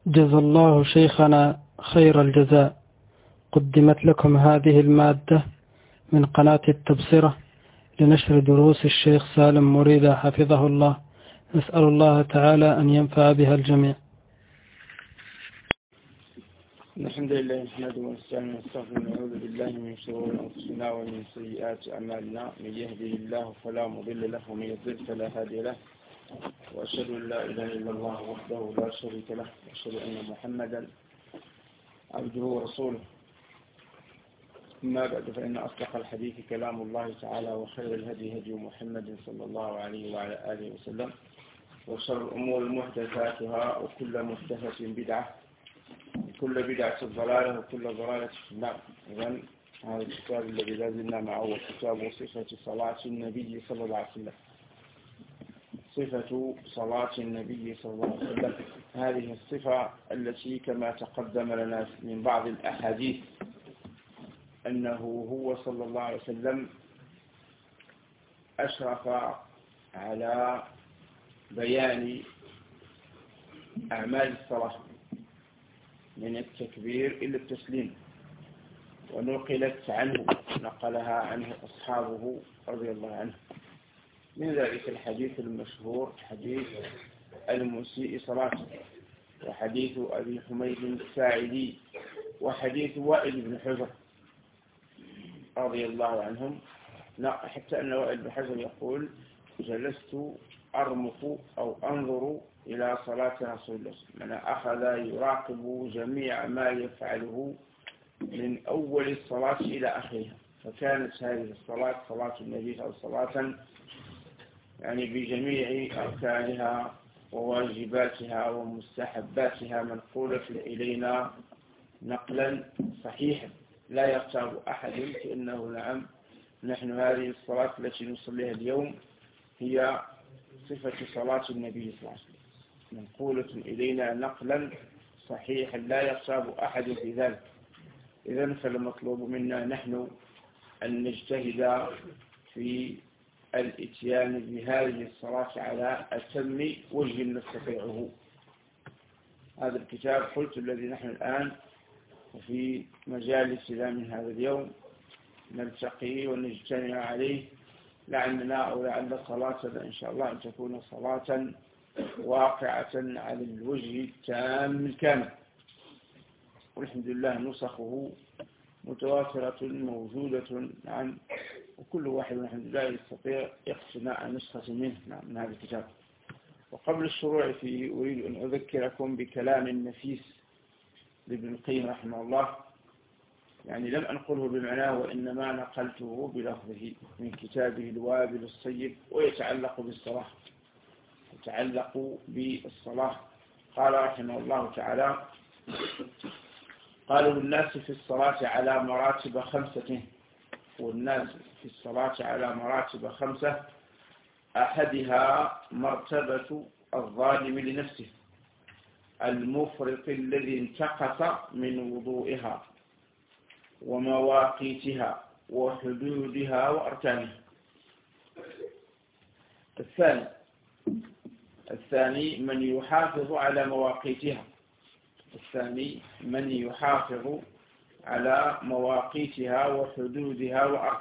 جزا الله شيخنا خير الجزاء. قدمت لكم هذه المادة من قناة التبصرة لنشر دروس الشيخ سالم مريدة حفظه الله. نسأل الله تعالى أن ينفع بها الجميع. الحمد لله نحمده ونستعينه ونستغفره ونعوذ بالله من شرور أنفسنا ومن سيئات أعمالنا. من يهده الله فلا مضل له ومن يضلل فلا هادي له، وأشهد أن لا إله إلا الله وحده لا شريك له، وأشهد أن محمدا عبده ورسوله. أما بعد، فإن أصدق الحديث كلام الله تعالى، وخير الهدي هدي محمد صلى الله عليه وعلى آله وسلم، وشر الأمور محدثاتها، وكل محدثة بدعة، وكل بدعة ضلالة، وكل ضلالة في النار. إذن هذا الكتاب الذي لازلنا معه هو كتاب صفة صلاة النبي صلى الله عليه وسلم. صفة صلاة النبي صلى الله عليه وسلم، هذه الصفة التي كما تقدم لنا من بعض الأحاديث أنه هو صلى الله عليه وسلم أشرف على بيان أعمال الصلاة من التكبير إلى التسليم، نقلها عنه أصحابه رضي الله عنه. من ذلك الحديث المشهور حديث المسيء صلاته، وحديث أبي حميد الساعدي، وحديث وائل بن حجر رضي الله عنهم، حتى أن وائل بن حجر يقول: جلست أرمق أو أنظر إلى صلاة رسول الله، من أخذ يراقب جميع ما يفعله من أول الصلاة إلى آخرها. فكانت هذه الصلاة صلاة النبي صلاة يعني بجميع أركانها وواجباتها ومستحباتها منقولة إلينا نقلا صحيحا لا يغتاب أحد كأنه نعم نحن هذه الصلاة التي نصليها اليوم هي صفة صلاة النبي صلى الله عليه وسلم، منقولة إلينا نقلا صحيحا لا يغتاب أحد في ذلك. إذن فالمطلوب منا نحن أن نجتهد في الاتيان بهذه الصلاة على أتم وجه نستطيعه. هذا الكتاب قلت الذي نحن الآن وفي مجالس من هذا اليوم نلتقي ونجتمع عليه، لعلنا أو لعل صلاتنا إن شاء الله أن تكون صلاة واقعة على الوجه التام الكامل. والحمد لله نسخه متوافرة موجودة عن وكل واحد الحمد لله يستطيع اقتناء نسخة منه من هذا الكتاب. وقبل الشروع فيه أريد أن أذكركم بكلام نفيس لابن القيم رحمه الله، يعني لم أنقله بمعناه وإنما نقلته بلفظه من كتابه الوابل الصيب، ويتعلق بالصلاة، قال رحمه الله تعالى: قالوا الناس في الصلاة على مراتب 5، والناس في الصلاة على مراتب 5، أحدها مرتبة الظالم لنفسه المفرط الذي انتقص من وضوئها ومواقيتها وحدودها وأركانها. الثاني من يحافظ على مواقيتها، وحدودها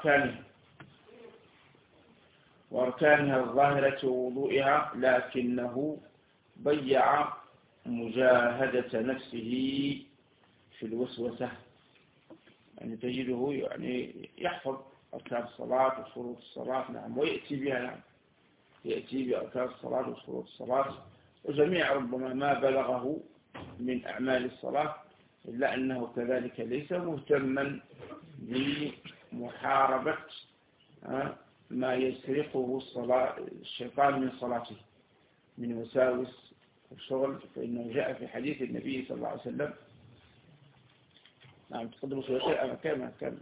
وأركانها الظاهرة ووضوئها، لكنه ضيع مجاهدة نفسه في الوسوسة. يعني تجده يعني يحفظ أركان الصلاة وشروط الصلاة، نعم، ويأتي بها، نعم، يأتي بأركان الصلاة وشروط الصلاة وجميع ربما ما بلغه من أعمال الصلاة، إلا أنه كذلك ليس مهتما بمحاربة ما يسرقه الشيطان من صلاته من وساوس الشغل. فإنه جاء في حديث النبي صلى الله عليه وسلم، نعم، تقدموا شيء أما كان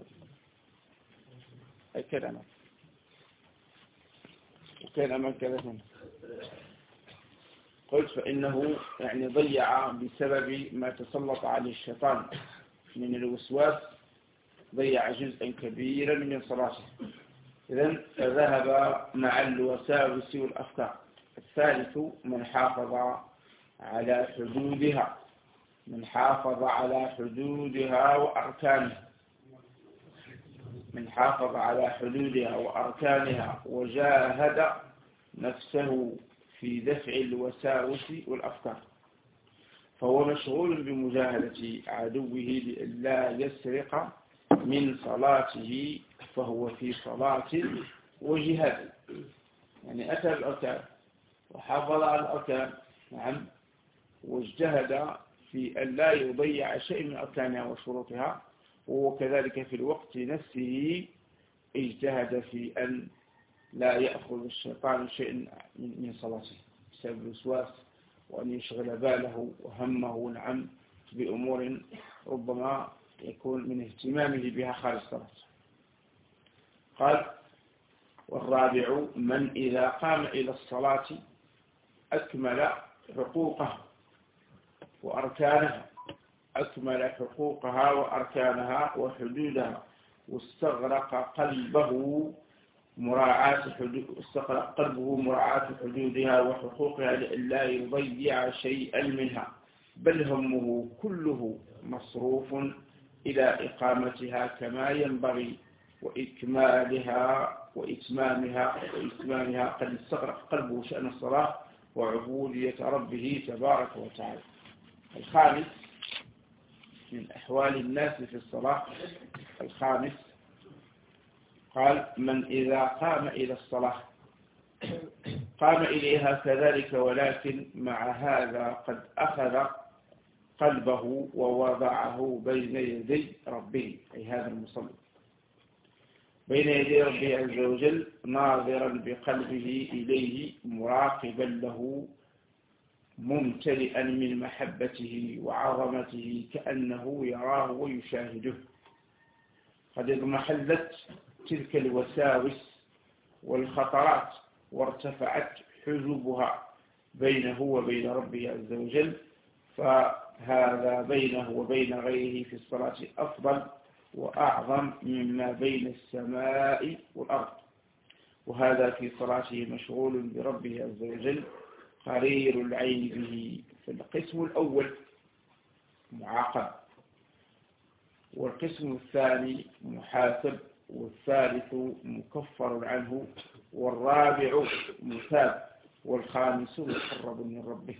قلت فإنه يعني ضيع بسبب ما تسلط عليه الشيطان من الوسواس، ضيع جزءا كبيرا من صلاته. إذن فذهب مع الوساوس والأفكار. الثالث من حافظ على حدودها من حافظ على حدودها وأركانها، من حافظ على حدودها وأركانها وجاهد نفسه في دفع الوساوس والأفكار، فهو مشغول بمجاهدة عدوه لئلا يسرق من صلاته، فهو في صلاة وجهاد. يعني أتى الأركان وحافظ على الأركان، نعم، واجتهد في أن لا يضيع شيء من أركانها وشروطها، وكذلك في الوقت نفسه اجتهد في أن لا يأخذ الشيطان شيء من صلاته بسبب الوسواس، وأن يشغل باله وهمه، نعم، بأمور ربما يكون من اهتمامه بها خارج الصلاة. قال: والرابع من إذا قام إلى الصلاة أكمل حقوقها وأركانها، أكمل حقوقها وأركانها وحدودها، واستغرق قلبه مراعاة حدودها وحقوقها لئلا يضيع شيئا منها، بل همه كله مصروف إلى إقامتها كما ينبغي وإتمامها قد استغرق قلبه شأن الصلاة وعبودية ربه تبارك وتعالى. الخامس من أحوال الناس في الصلاة، الخامس قال: من إذا قام إلى الصلاة قام إليها كذلك، ولكن مع هذا قد أخذ قلبه ووضعه بين يدي ربه، أي هذا المصلي بين يدي ربه عز وجل، ناظرا بقلبه إليه، مراقبا له، ممتلئا من محبته وعظمته كأنه يراه ويشاهده. قد اضمحلت تلك الوساوس والخطرات وارتفعت حجبها بينه وبين ربه عز وجل، فهذا بينه وبين غيره في الصلاة أفضل وأعظم مما بين السماء والأرض، وهذا في صلاته مشغول بربه عز وجل قرير العين به. فالقسم الأول معاقب، والقسم الثاني محاسب، والثالث مكفر عنه، والرابع مثاب، والخامس مقرب من ربه.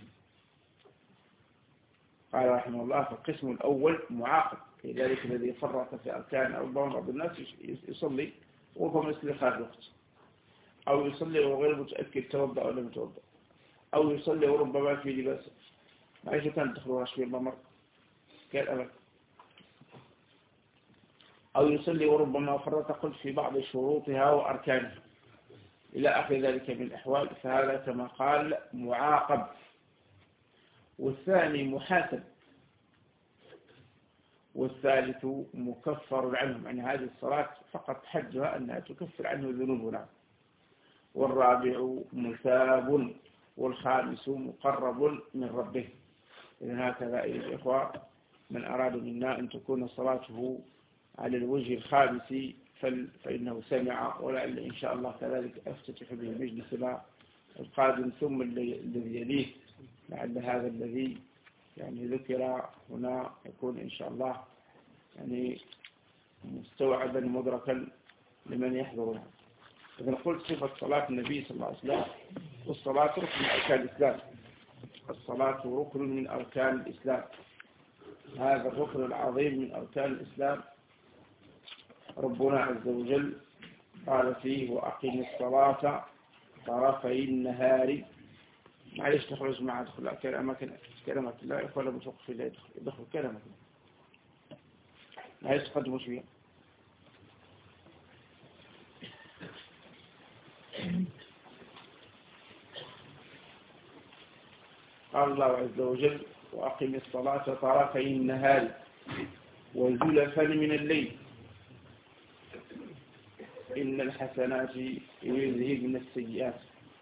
قال رحمه الله: فالقسم الأول معاقب، لذلك الذي فرط في أركان أو بعض الناس يصلي وهو مثل خارج الوقت، أو يصلي وغير متأكد توضأ أو لم يتوضأ، أو يصلي وربما في لباسه، معيش كانت تدخل رشف الممر كالأمل، أو يصلي وربما فرط قلت في بعض شروطها وأركانها إلى آخر ذلك من الأحوال، فهذا كما قال معاقب. والثاني محاسب، والثالث مكفر عنه، يعني هذه الصلاة فقط حجها أنها تكفر عنه ذنوبنا، والرابع مثاب، والخامس مقرب من ربه. إذن هكذا أيها الإخوة، من أراد منا أن تكون صلاته على الوجه الخامس فإنه سمع، ولعل إن شاء الله كذلك أفتتح به مجلسنا القادم، ثم الذي يليه، لعل هذا الذي يعني ذكر هنا يكون إن شاء الله يعني مستوعبا مدركا لمن يحضرها. إذن قلت صفة صلاة النبي صلى الله عليه وسلم: والصلاة ركن من أركان الإسلام، الصلاة ركن من أركان الإسلام. هذا الركن العظيم من أركان الإسلام ربنا عز وجل قال فيه: وأقم الصلاة طرفي النهار. معليش تخرج مع دخل كلمة لا يقول بتوقف لا يدخل كلمة، معليش تقدموا شوية. قال الله عز وجل: وأقم الصلاة طرفي النهار وزلفا من الليل إن الحسنات يذهبن السيئات.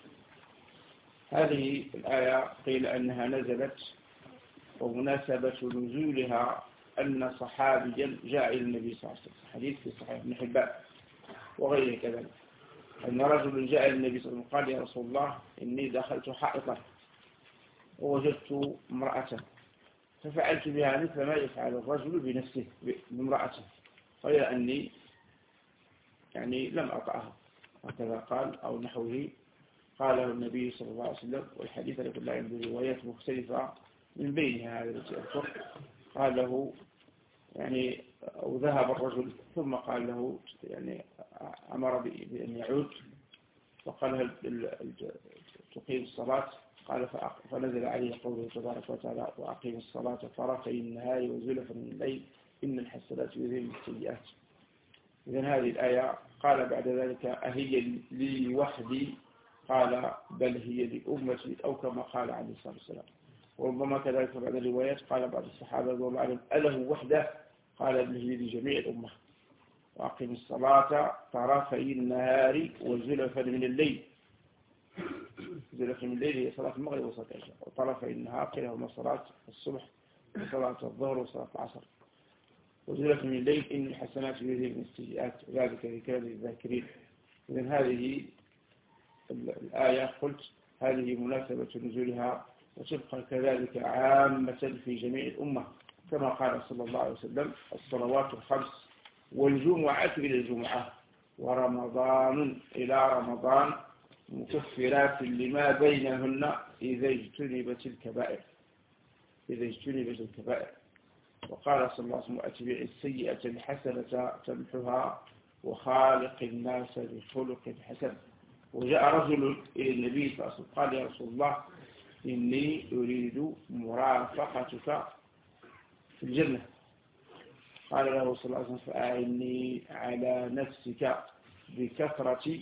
هذه الآية قيل أنها نزلت، ومناسبة نزولها أن صحابيا جاء إلى النبي صلى الله عليه وسلم، حديث في صحيح ابن حبان وغيره كذلك، أن رجل جاء إلى النبي صلى الله عليه وسلم قال: يا رسول الله إني دخلت حائطا ووجدت امرأة ففعلت بها مثل ما يفعل الرجل بنفسه بامرأته غير أني يعني لم أطعها، هكذا قال أو نحوه قاله النبي صلى الله عليه وسلم. والحديث يقول لا عنده روايات مختلفة من بينها هذا التي أذكر. قال له يعني أو ذهب الرجل ثم قال له يعني أمر بأن يعود، فقال هل تقيم الصلاة؟ قال فنزل عليه قوله تبارك وتعالى وأقيم الصلاة طرفي النهار وزلفا من الليل إن الحسنات يذهبن السيئات. إذن هذه الآية قال بعد ذلك أهي لي وحدي؟ قال بل هي لأمتي، أو كما قال عليه الصلاة والسلام. وربما كذلك بعد الروايات قال بعض الصحابة رضي الله عنهم أله وحده؟ قال بل هي لجميع الأمة. وأقم الصلاة طرفي النهار وزلفا من الليل. زلفا من الليل هي صلاة المغرب وصلاة العشاء، وطرفي النهار كلاهما صلاة الصبح وصلاة الظهر وصلاة العصر. وزلفا من الليل إن الحسنات يذهبن السيئات ذلك ذكرى للذاكرين. إذن هذه الآية قلت هذه مناسبة نزولها وتبقى كذلك عامة في جميع الأمة كما قال صلى الله عليه وسلم الصلوات الخمس والجمعة إلى الجمعة ورمضان إلى رمضان مكفرات لما بينهن إذا اجتنبت الكبائر. وقال صلى الله عليه وسلم أتبع السيئة الحسنة تمحها وخالق الناس بخلق حسن. وجاء رجل إلى النبي صلى الله عليه وسلم قال يا رسول الله إني أريد مرافقتك في الجنة. قال له صلى الله عليه وسلم فأعني على نفسك بكثرة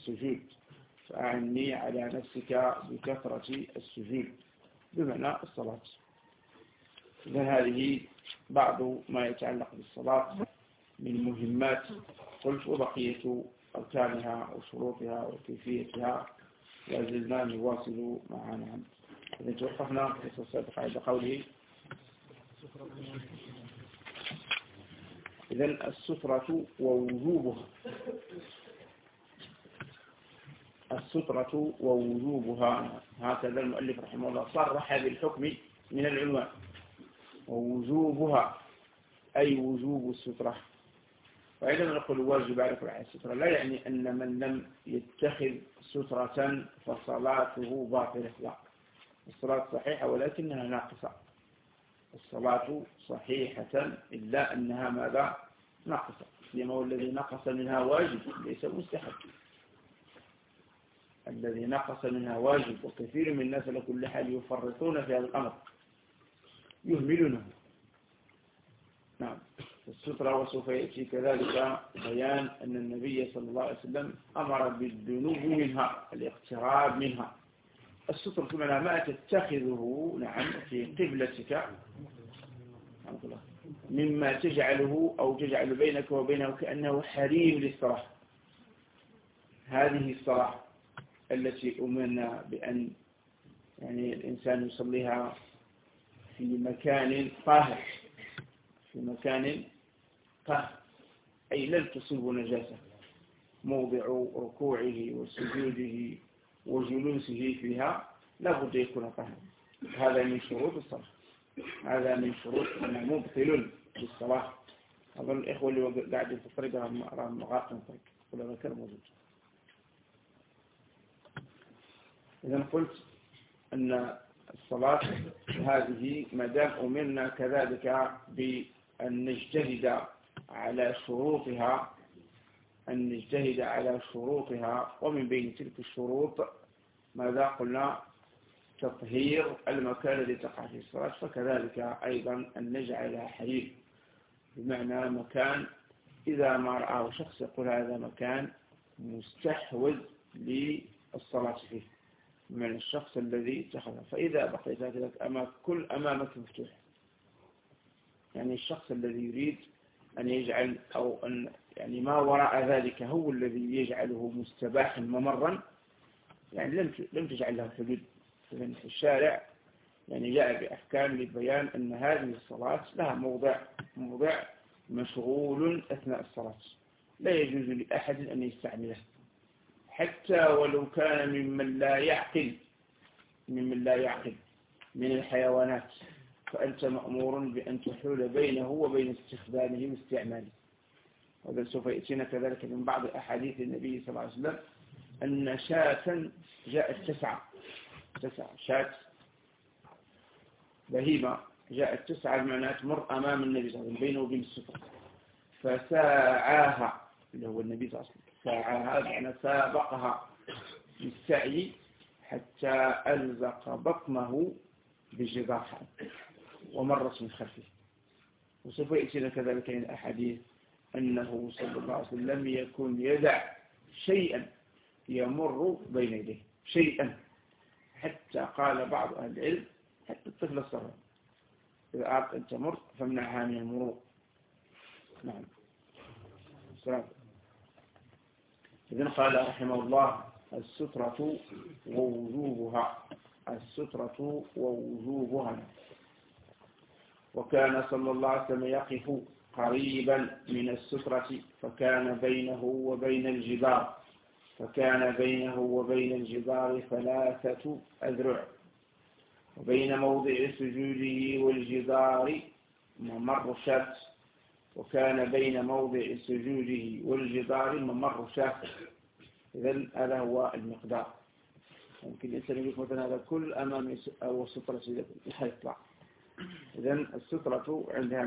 السجود بمعنى الصلاة. إذن هذه بعض ما يتعلق بالصلاة من مهمات قلت، وبقية أركانها وشروطها وكيفيتها لازلنا نواصل معنا. إذن توقفنا في السابق عند قوله إذن السترة ووجوبها هكذا المؤلف رحمه الله صرح بالحكم من العنوان. ووجوبها أي وجوب السترة. وعندما نقول واجب على كل عين السترة لا يعني أن من لم يتخذ سترة فصلاته باطلة، لا، الصلاة صحيحة ولكنها ناقصة. الصلاة صحيحة إلا أنها ماذا؟ ناقصة. لما هو الذي نقص منها واجب ليس مستحب. الذي نقص منها واجب، وكثير من الناس لكل حال يفرطون في هذا الأمر يهملونه. نعم. السترة وسوف يأتي كذلك بيان أن النبي صلى الله عليه وسلم أمر بالدنو منها، الاقتراب منها. السترة بمعنى ما تتخذه نعم في قبلتك مما تجعله أو تجعل بينك وبينه كأنه حريم للصلاة. هذه الصلاة التي أمرنا بأن يعني الإنسان يصليها في مكان طاهر، أي لن تصيب نجاسة، موضع ركوعه وسجوده وجلوسه فيها لا بد يكون طاهرا. هذا من شروط الصلاة، هذا من شروط أنه مبطل للصلاة. أظن الإخوة اللي قاعدين في الطريق راهم مغاقين الطريق ولا ذكر موجود. إذا قلت أن الصلاة هذه ما دام أمرنا كذلك بأن نجتهد على شروطها، ومن بين تلك الشروط ماذا قلنا؟ تطهير المكان الذي تقع فيه الصلاة. فكذلك أيضا أن نجعلها حرير، بمعنى مكان إذا ما رآه شخص يقول هذا مكان مستحوذ للصلاة فيه من الشخص الذي اتخذه. فإذا بقيت هكذا كل أمامك مفتوح، يعني الشخص الذي يريد أن يجعل أو أن يعني ما وراء ذلك هو الذي يجعله مستباحا ممرا، يعني لم تجعل له حدود. في الشارع يعني جاء بأحكام للبيان أن هذه الصلاة لها موضع مشغول أثناء الصلاة، لا يجوز لأحد أن يستعمله حتى ولو كان ممن لا يعقل من الحيوانات فأنت مأمور بأن تحول بينه وبين استخدامه واستعماله. وهذا سوف يأتينا كذلك من بعض أحاديث النبي صلى الله عليه وسلم أن شاة جاءت تسعى شاة بهيمة جاءت تسعى بمعنى تمر أمام النبي صلى الله عليه وسلم بينه وبين السترة، فساعاها اللي هو النبي صلى الله عليه وسلم، ساعاها بمعنى سابقها بالسعي حتى ألزق بطنه بجدارها ومرت من خلفه. وسوف يأتينا كذلك من الأحاديث أنه صلى الله عليه وسلم لم يكن يدع شيئا يمر بين يديه، شيئا، حتى قال بعض أهل العلم حتى الطفل الصغير إذا أردت أن تمر فامنعها من المرور. نعم. إذن قال رحمه الله السترة ووجوبها، السترة ووجوبها. وكان صلى الله عليه وسلم يقف قريبا من السترة فكان بينه وبين الجدار 3 أذرع، وبين موضع سجوده والجدار ممر شاة، وكان بين موضع سجوده والجدار ممر شاة. إذن هذا هو المقدار. ممكن الإنسان يقول مثلا هذا كل أمام أو السترة يطلع. إذن السترة عندها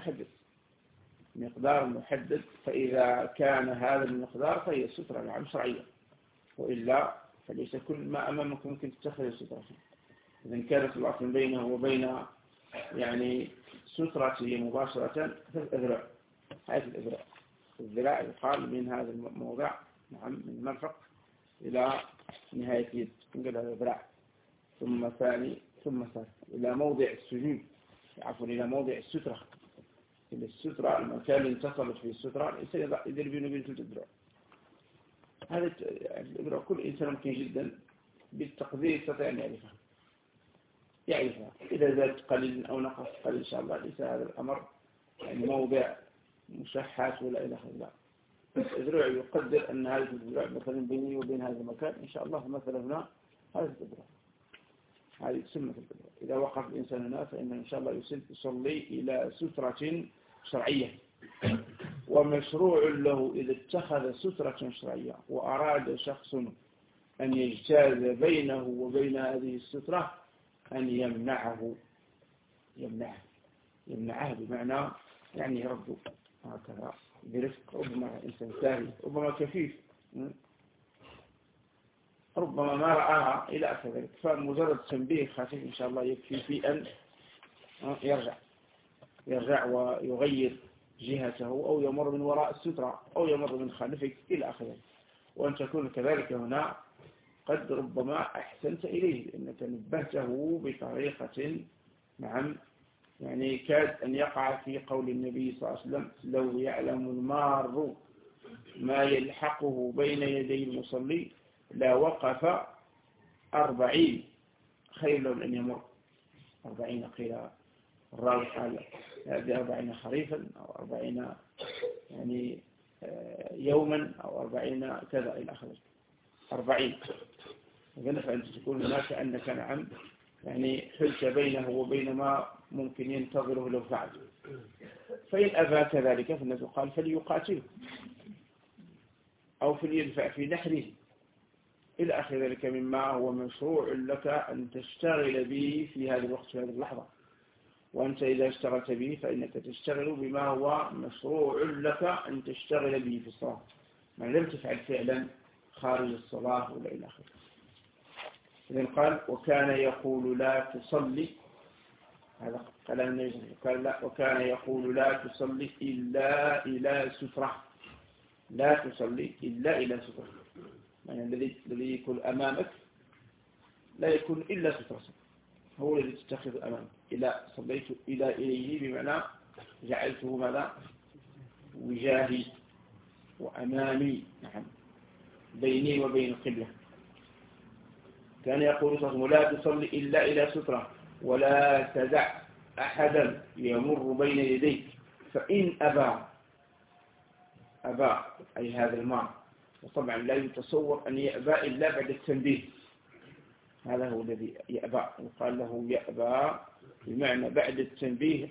مقدار محدد، فإذا كان هذا المقدار فهي السترة نعم شرعية، وإلا فليس كل ما أمامك ممكن تتخذ السترة. إذن كانت الوصل بينه وبين يعني سترته مباشرة 3 أذرع. هذه الأذرع، الذراع يقال من هذا الموضع نعم من المرفق إلى نهاية اليد، نقول هذا ذراع، ثم ثاني ثم ثالث إلى موضع السجود، إلى موضع السترة. إلى السترة المكان اللي انتصلت فيه السترة الإنسان يدير بينه وبين 3 أذرع. هذا الأذرع كل إنسان ممكن جدا بالتقدير يستطيع أن يعرفها. إذا زاد قليل أو نقص قليل إن شاء الله ليس هذا الأمر يعني موضع مشحات ولا إلى آخره. الأذرع يقدر أن هذه الأذرع مثلا بيني وبين هذا المكان إن شاء الله مثلا هنا هذه الأذرع، هذه سمة الأذرع. إذا وقف الإنسان هنا فإنه إن شاء الله يصلي إلى سترة شرعية. ومشروع له إذا اتخذ سترة شرعية وأراد شخص أن يجتاز بينه وبين هذه السترة أن يمنعه بمعنى يعني يرد هكذا برفق. ربما إنسان ساهي، ربما كفيف، ربما ما رآها إلى آخر ذلك، فمجرد تنبيه خفيف إن شاء الله يكفي في أن يرجع ويغير جهته أو يمر من وراء السترة أو يمر من خلفك إلى آخر ذلك. وأن تكون كذلك هنا قد ربما أحسنت إليه لأنك نبهته بطريقة نعم يعني كاد أن يقع في قول النبي صلى الله عليه وسلم لو يعلم المار ما يلحقه بين يدي المصلي لا وقف 40 خير له أن يمر 40 قيل الراوي قال هذه 40 خريفا أو 40 يعني يوما أو 40 كذا إلى آخره 40. إذن فأنت تقول هناك أنك نعم يعني حلت بينه وبين ما ممكن ينتظره لو فعل. فإن أبى كذلك فالنبي قال فليقاتله أو فليدفع في نحره إلى آخر ذلك مما هو مشروع لك أن تشتغل به في هذا الوقت في هذه اللحظة. وأنت إذا اشتغلت به فإنك تشتغل بما هو مشروع لك أن تشتغل به في الصلاة، ما لم تفعل فعلا خارج الصلاة ولا إلى آخره. إذن قال وكان يقول لا تصلي، هذا كلام النبي قال لا، وكان يقول لا تصلي إلا إلى سترة، لا تصلي إلا إلى سترة، يعني الذي يكون أمامك لا يكون إلا سترة، هو الذي تتخذ أمامك. إلى صليت إليه بمعنى جعلته ماذا وجاهي وأمامي نعم بيني وبين القبلة. كان يقول صلى الله عليه وسلم لا تصلي إلا إلى سترة ولا تدع أحدا يمر بين يديك فإن أبى أي هذا المار، وطبعا لا يتصور أن يأبى إلا بعد التنبيه، هذا هو الذي يأبى، يقال له يأبى بمعنى بعد التنبيه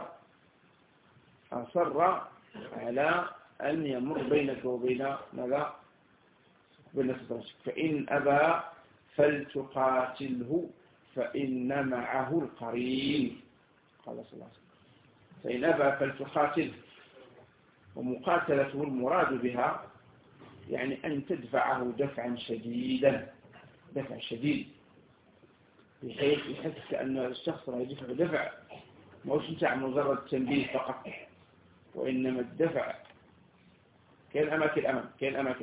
أصر على أن يمر بينك وبين ماذا؟ بين سترتك. فإن أبى فلتقاتله فإن معه القرين، قال صلى الله عليه وسلم. فإن أبى فلتقاتله، ومقاتلته المراد بها يعني أن تدفعه دفعا شديدا، دفع شديد، بحيث يحس كأن الشخص راه يدفع دفع، ما هوش نتاع مجرد تنبيه فقط، وإنما الدفع كان أماكن.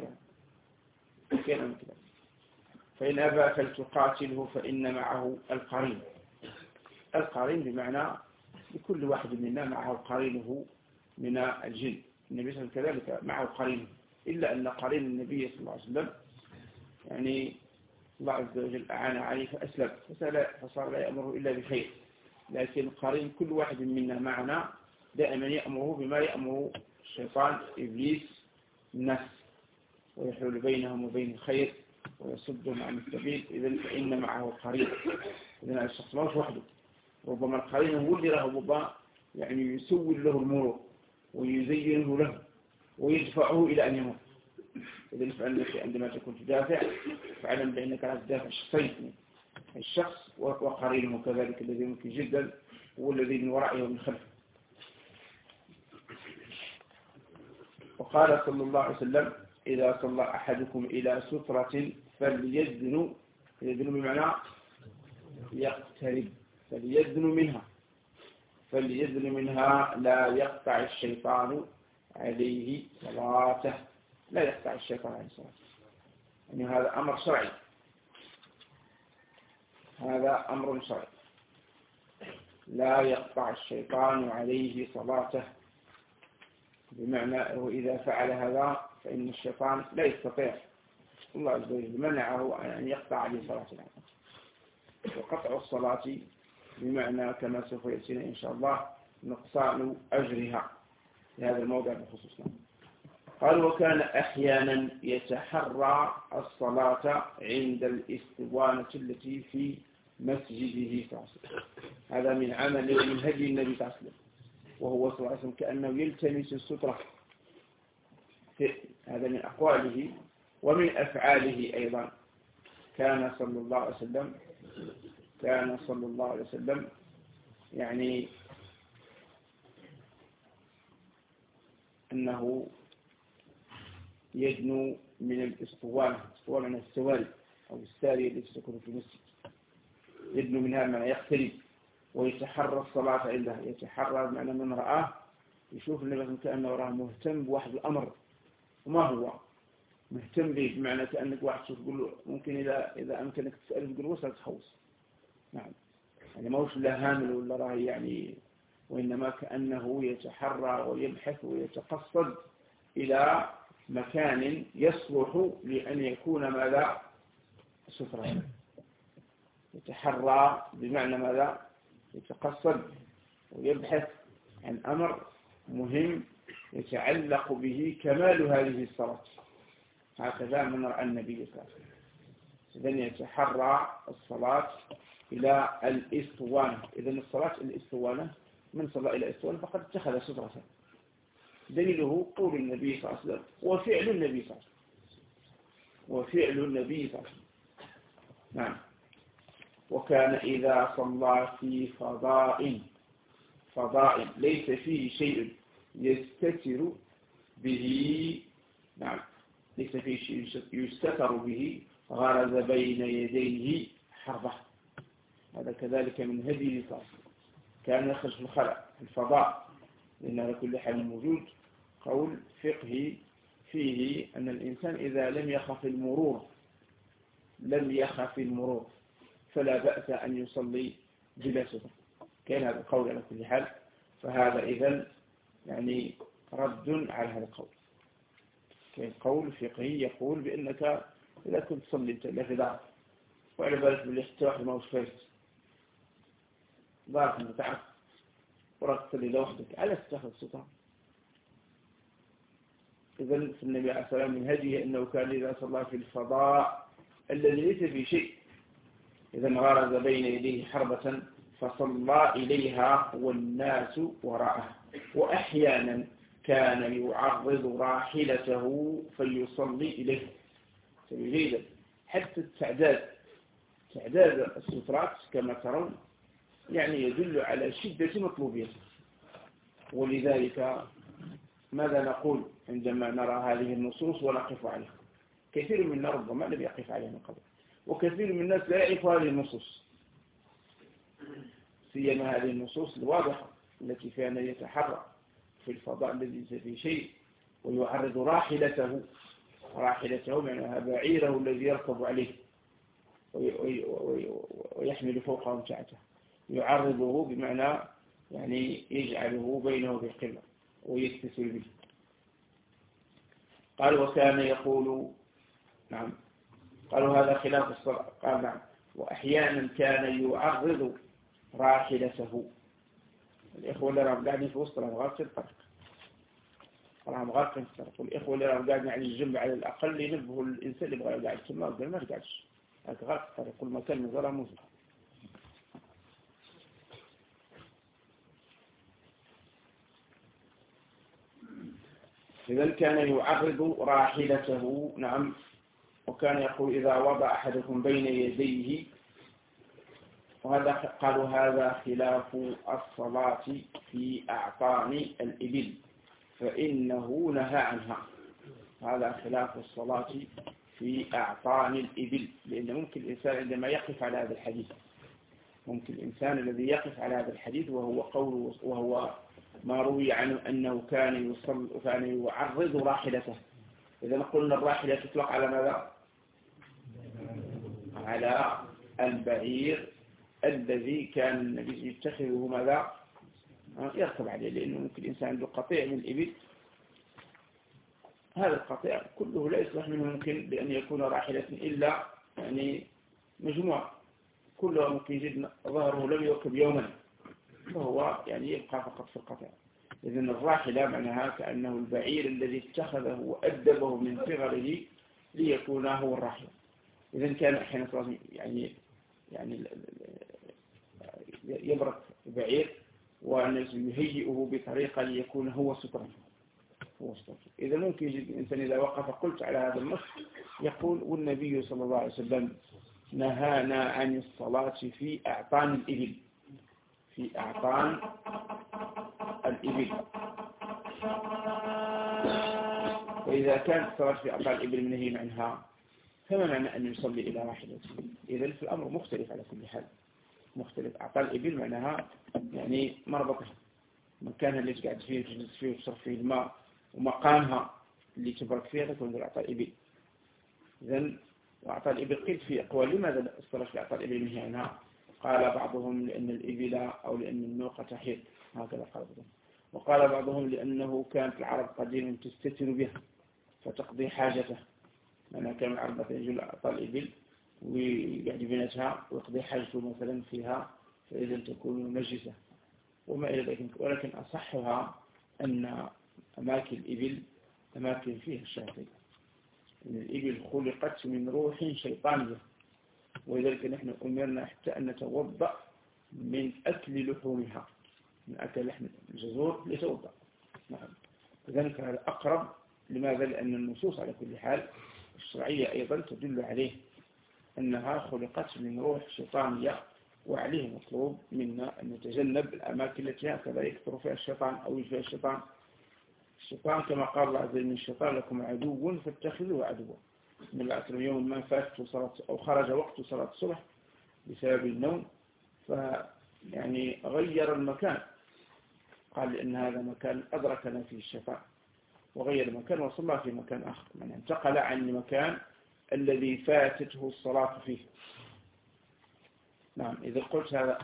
فإن أبى فلتقاتله فإن معه القرين. القرين بمعنى لكل واحد منا معه قرينه من الجن. النبي صلى الله عليه وسلم كذلك معه قرينه، إلا أن قرين النبي صلى الله عليه وسلم يعني الله عز وجل أعان عليه فأسلم، فصار لا يأمره إلا بخير. لكن قرين كل واحد منا معنا دائما يأمره بما يأمره الشيطان إبليس الناس، ويحول بينهم وبين الخير ويصدهم عن السبيل. إذن فإن معه قرين. إذن الشخص ما هو وحده، ربما القرين هو اللي ربما يعني يسول له المرور ويزينه له ويدفعه إلى أن يمر. إذن فأنك عندما تكون تدافع فاعلم بأنك لا تدافع شخصين، الشخص وقرينه كذلك الذي ممكن جدا هو الذي من ورائه ومن خلفه. وقال صلى الله عليه وسلم: إذا صلى أحدكم إلى سترة فليدن بمعنى يقترب، فليدن منها لا يقطع الشيطان عليه صلاته. لا يقطع الشيطان عليه صلاته، يعني هذا أمر شرعي، هذا أمر شرعي. لا يقطع الشيطان عليه صلاته، بمعنى إذا فعل هذا فإن الشيطان لا يستطيع، الله عز وجل منعه عن أن يقطع عليه صلاة العبد. وقطع الصلاة بمعنى كما سوف يأتينا إن شاء الله نقصان أجرها في هذا الموضع بخصوص. قال: وكان أحيانا يتحرى الصلاة عند الاستوانة التي في مسجده صلى الله عليه وسلم. هذا من عمل ومن هدي النبي صلى الله عليه وسلم، وهو صلى الله عليه وسلم كأنه يلتمس السترة. هذا من أقواله ومن أفعاله أيضا. كان صلى الله عليه وسلم يعني أنه يدنو من الإسطوانة من السواري أو السارية التي تكون في المسجد، يدنو منها من يقترب ويتحرى الصلاة عندها. يتحرى بمعنى من رآه يشوف النبي كأنه راه مهتم بواحد الأمر، وما هو مهتم به، بمعنى كأنك واحد تشوف تقول له ممكن إذا أمكنك تسأله تقول وصل تخوص. نعم، يعني ما هوش لا هامل ولا راه يعني، وإنما كأنه يتحرى ويبحث ويتقصد إلى مكان يصلح لأن يكون ماذا؟ سترة. يتحرى بمعنى ماذا؟ يتقصد ويبحث عن أمر مهم يتعلق به كمال هذه الصلاة. هكذا من رأى النبي صلى الله عليه وسلم. إذن يتحرى الصلاة إلى الإسطوانة. إذن الصلاة الإسطوانة، من صلى إلى الإسطوانة فقد اتخذ سترة. دليله قول النبي صلى الله عليه وسلم وفعل النبي صلى الله عليه وسلم. نعم. وكان إذا صلى في فضاء ليس فيه شيء يستتر به، نعم، ليس فيه شيء يستتر به، غرز بين يديه حربة. هذا كذلك من هدي صلى الله عليه وسلم. كان يخرج في الخلاء في الفضاء، لأن على كل حال موجود قول فقهي فيه أن الإنسان إذا لم يخف المرور فلا بأس أن يصلي بلا ستر. كان هذا القول على كل حال، فهذا إذن يعني رد على هذا القول. كان قول فقهي يقول بأنك إذا كنت تصلي لا في دارك، وعلى بالك بالاحتواء ما وش فايت دارك متعب وراك تصلي لوحدك، على تتخذ ستر. إذن في النبي عليه الصلاة والسلام من هديه أنه كان إذا صلى في الفضاء الذي ليس فيه شيء إذا غرز بين يديه حربة فصلى إليها والناس وراءه. وأحيانا كان يعرض راحلته فيصلي إليه. جيدا. حتى تعداد السترات كما ترون يعني يدل على شدة مطلوبيته. ولذلك ماذا نقول عندما نرى هذه النصوص ونقف عليها؟ كثير منا ربما لم يقف عليها من قبل، وكثير من الناس لا يعرف هذه النصوص، سيما هذه النصوص الواضحة التي كان يتحرك في الفضاء الذي ليس فيه شيء ويعرض راحلته معناها بعيره الذي يركب عليه ويحمل فوقه متعته، يعرضه بمعنى يعني يجعله بينه وبين ويتصل به. قال وكان يقول نعم، قالوا هذا خلاف الصلاة. قال نعم، وأحيانا كان يعرض راحلته. الإخوة اللي راهم قاعدين في وسط راهم غارقين الطريق، والإخوة اللي راهم قاعدين على الجنب على الأقل ينبهوا الإنسان اللي بغى يقعد كما قال ما تقعدش هاك غارق الطريق، كل مكان من ظلام مزرع. إذا كان يعرض راحلته. نعم. وكان يقول إذا وضع أحدكم بين يديه، وهذا قالوا هذا خلاف الصلاة في أعطان الإبل فإنه نهى عنها. هذا خلاف الصلاة في أعطان الإبل، لأن ممكن الإنسان عندما يقف على هذا الحديث، ممكن الإنسان الذي يقف على هذا الحديث وهو ما روي عنه أنه كان يعرض راحلته. إذا قلنا الراحلة تطلق على ماذا؟ على البعير الذي كان النبي يتخذه ماذا؟ يركب عليه، لأنه ممكن الإنسان عنده قطيع من الإبل، هذا القطيع كله لا يصلح منه ممكن بأن يكون راحلة إلا يعني مجموعة كلها ممكن يجد ظهره لم يركب يوما، فهو يعني يبقى فقط في القطيع. إذن الراحلة معناها كأنه البعير الذي اتخذه وأدبه من صغره ليكون هو الراحلة. إذن كان أحيانا يعني يبرك البعير والناس يهيئه بطريقة ليكون هو سترته. إذا ممكن يجد الإنسان إذا وقف قلت على هذا النص يقول والنبي صلى الله عليه وسلم نهانا عن الصلاة في أعطان الإبل، في أعطان الإبل. وإذا كانت الصلاة في أعطان الإبل منهي عنها فما معنى أن يصلي إلى راحلته؟ إذا في الأمر مختلف على كل حال، مختلف. أعطان الإبل معناها يعني مربطه، مكانها اللي تقعد فيه وتجلس فيه وتصرف فيه الماء، ومقامها اللي تبرك فيها تكون أعطان الإبل. إذن وأعطان الإبل قيل في أقوال لماذا الصلاة في أعطان الإبل منهي عنها؟ قال بعضهم لأن الإبل أو لأن النوق تحيط، هكذا قال بعضهم. وقال بعضهم لأنه كانت العرب قديما تستتر بها فتقضي حاجته، لأنها كان العرب يجل أعطان الإبل ويقعد بينتها ويقضي حاجته مثلا فيها، فإذا تكون نجسة وما إلى ذلك. ولكن أصحها أن أماكن الإبل أماكن فيها الشياطين، إن الإبل خلقت من روح شيطانية، ولذلك نحن أمرنا حتى أن نتوضأ من أكل لحومها، من أكل لحم الجزور لتوضأ. نعم. لذلك هذا أقرب. لماذا؟ لأن النصوص على كل حال الشرعية أيضا تدل عليه أنها خلقت من روح شيطانية، وعليه مطلوب منا أن نتجنب الأماكن التي هكذا يكثر فيها الشيطان أو يجفى الشيطان. الشيطان كما قال الله عز وجل الشيطان لكم عدو فاتخذوه عدوا. من العصر يوم ما فاتت صلاة أو خرج وقت صلاة الصبح بسبب النوم فيعني غير المكان، قال لأن هذا مكان أدركنا فيه الشيطان، وغير المكان وصلى في مكان آخر، من انتقل عن المكان الذي فاتته الصلاة فيه. نعم. إذا قلت هذا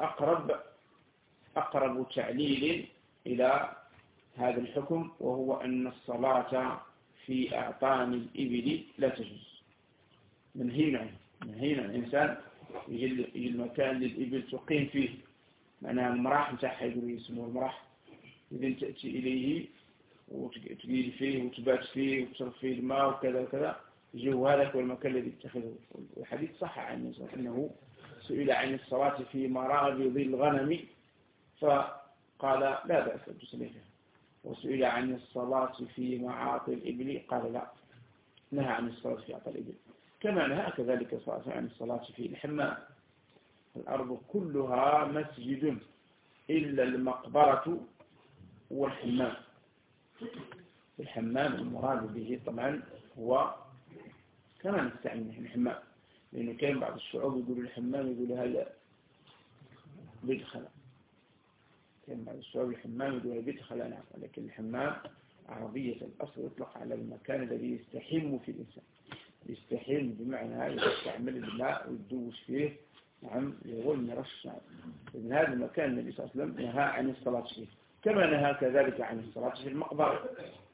أقرب تعليل إلى هذا الحكم، وهو أن الصلاة في أعطان الإبل لا تجوز. منهي عن الإنسان يجي المكان للإبل تقيم فيه، معناها المراح متاعها يقولوا يسموه المراح، إذن تأتي إليه وتقيل فيه وتبات فيه وتصرف فيه الماء وكذا وكذا، يجي هذا هو المكان الذي اتخذه. الحديث صح عن النبي أنه سئل عن الصلاة في مرابض الغنم فقال لا بأس أن تصلي فيها، وسئل عن الصلاة في معاطي الإبل قال لا، نهى عن الصلاة في معاطي الإبل، كما نهى كذلك عن الصلاة في الحمام. الأرض كلها مسجد إلا المقبرة والحمام. الحمام المراد به طبعا هو كما نستعمل الحمام، لأنه كان بعض الشعوب يقولوا الحمام يقولوا هذا بيت خلاء، كان بعض الشعوب الحمام يقولوا بيت خلاء، نعم، لكن الحمام عربية الأصل يطلق على المكان الذي يستحم فيه الإنسان، يستحم بمعنى يستعمل الماء ويدوش فيه، نعم، يغل يرش، نعم. إذن هذا المكان النبي صلى الله عليه وسلم نهى عن الصلاة فيه، كما نهى كذلك عن الصلاة في المقبرة.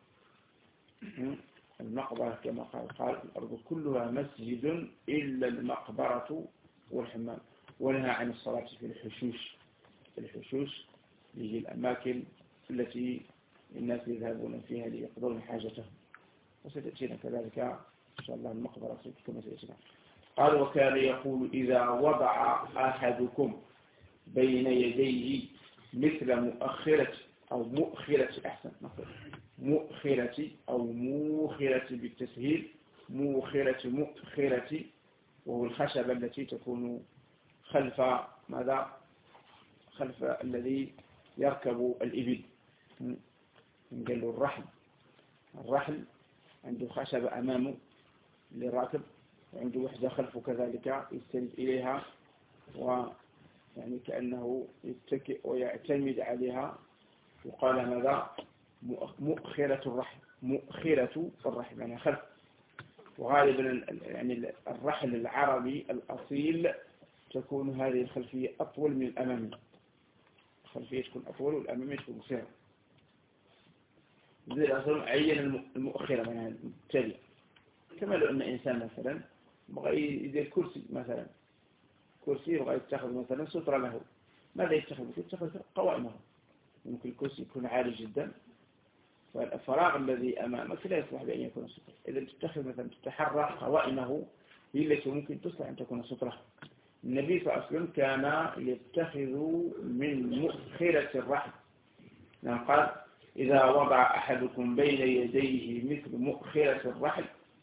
المقبرة كما قال الأرض كلها مسجد إلا المقبرة والحمام. ونهى عن الصلاة في الحشوش. الحشوش هي الأماكن التي الناس يذهبون فيها ليقضون حاجتهم، وستأتينا كذلك إن شاء الله المقبرة كما سيأتينا. قال وكان يقول إذا وضع أحدكم بين يديه مثل مؤخرة أو مؤخرة، أحسن، مؤخرة أو موخرة بالتسهيل، مؤخرة، وهو الخشبة التي تكون خلف ماذا؟ خلف الذي يركب الإبل، قال له الرحل عنده خشبة أمامه للراكب، وعنده وحدة خلفه كذلك يستند إليها، ويعني كأنه يتكئ ويعتمد عليها، وقال ماذا؟ مؤخرة الرحل يعني خلف. وغالبا يعني الرحل العربي الأصيل تكون هذه الخلفية أطول من الأمامية، الخلفية تكون أطول والأمامية تكون قصيرة. زي الأصل عين المؤخرة يعني التالية، كما لو أن إنسان مثلا بغى يدير كرسي مثلا، كرسي يبغى يتخذ مثلا سترة له، ماذا يتخذ قوائمه. ممكن الكرسي يكون عالي جدا، والفراغ الذي أمامك لا يصلح بأن يكون سترة. إذا تتخذ مثلا تتحرى قوائمه هي التي ممكن تصلح أن تكون سترة. النبي صلى الله عليه وسلم كان يتخذ من مؤخرة الرحل، يعني قال إذا وضع أحدكم بين يديه مثل مؤخرة الرحل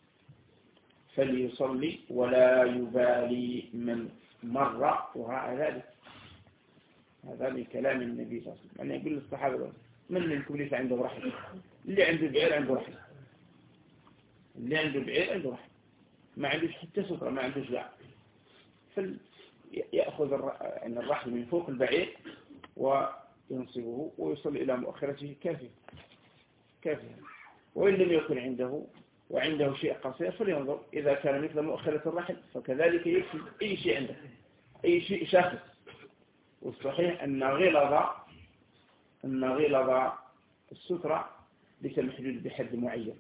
فليصلي ولا يبالي من مر وراء ذلك. هذا من كلام النبي صلى الله عليه وسلم، يعني يقول للصحابة من منكم ليس عنده رحل؟ اللي عنده بعير عنده رحل، اللي عنده بعير عنده رحل، ما عندوش حتى سترة، ما عندوش داع، فيأخذ يعني الرحل من فوق البعير وينصبه ويصل إلى مؤخرته كافية. وإن لم يكن عنده وعنده شيء قصير فلينظر، إذا كان مثل مؤخرة الرحل فكذلك يكفي أي شيء عنده، أي شيء شاخص. والصحيح أن غلظ السترة ليس محدود بحد معين،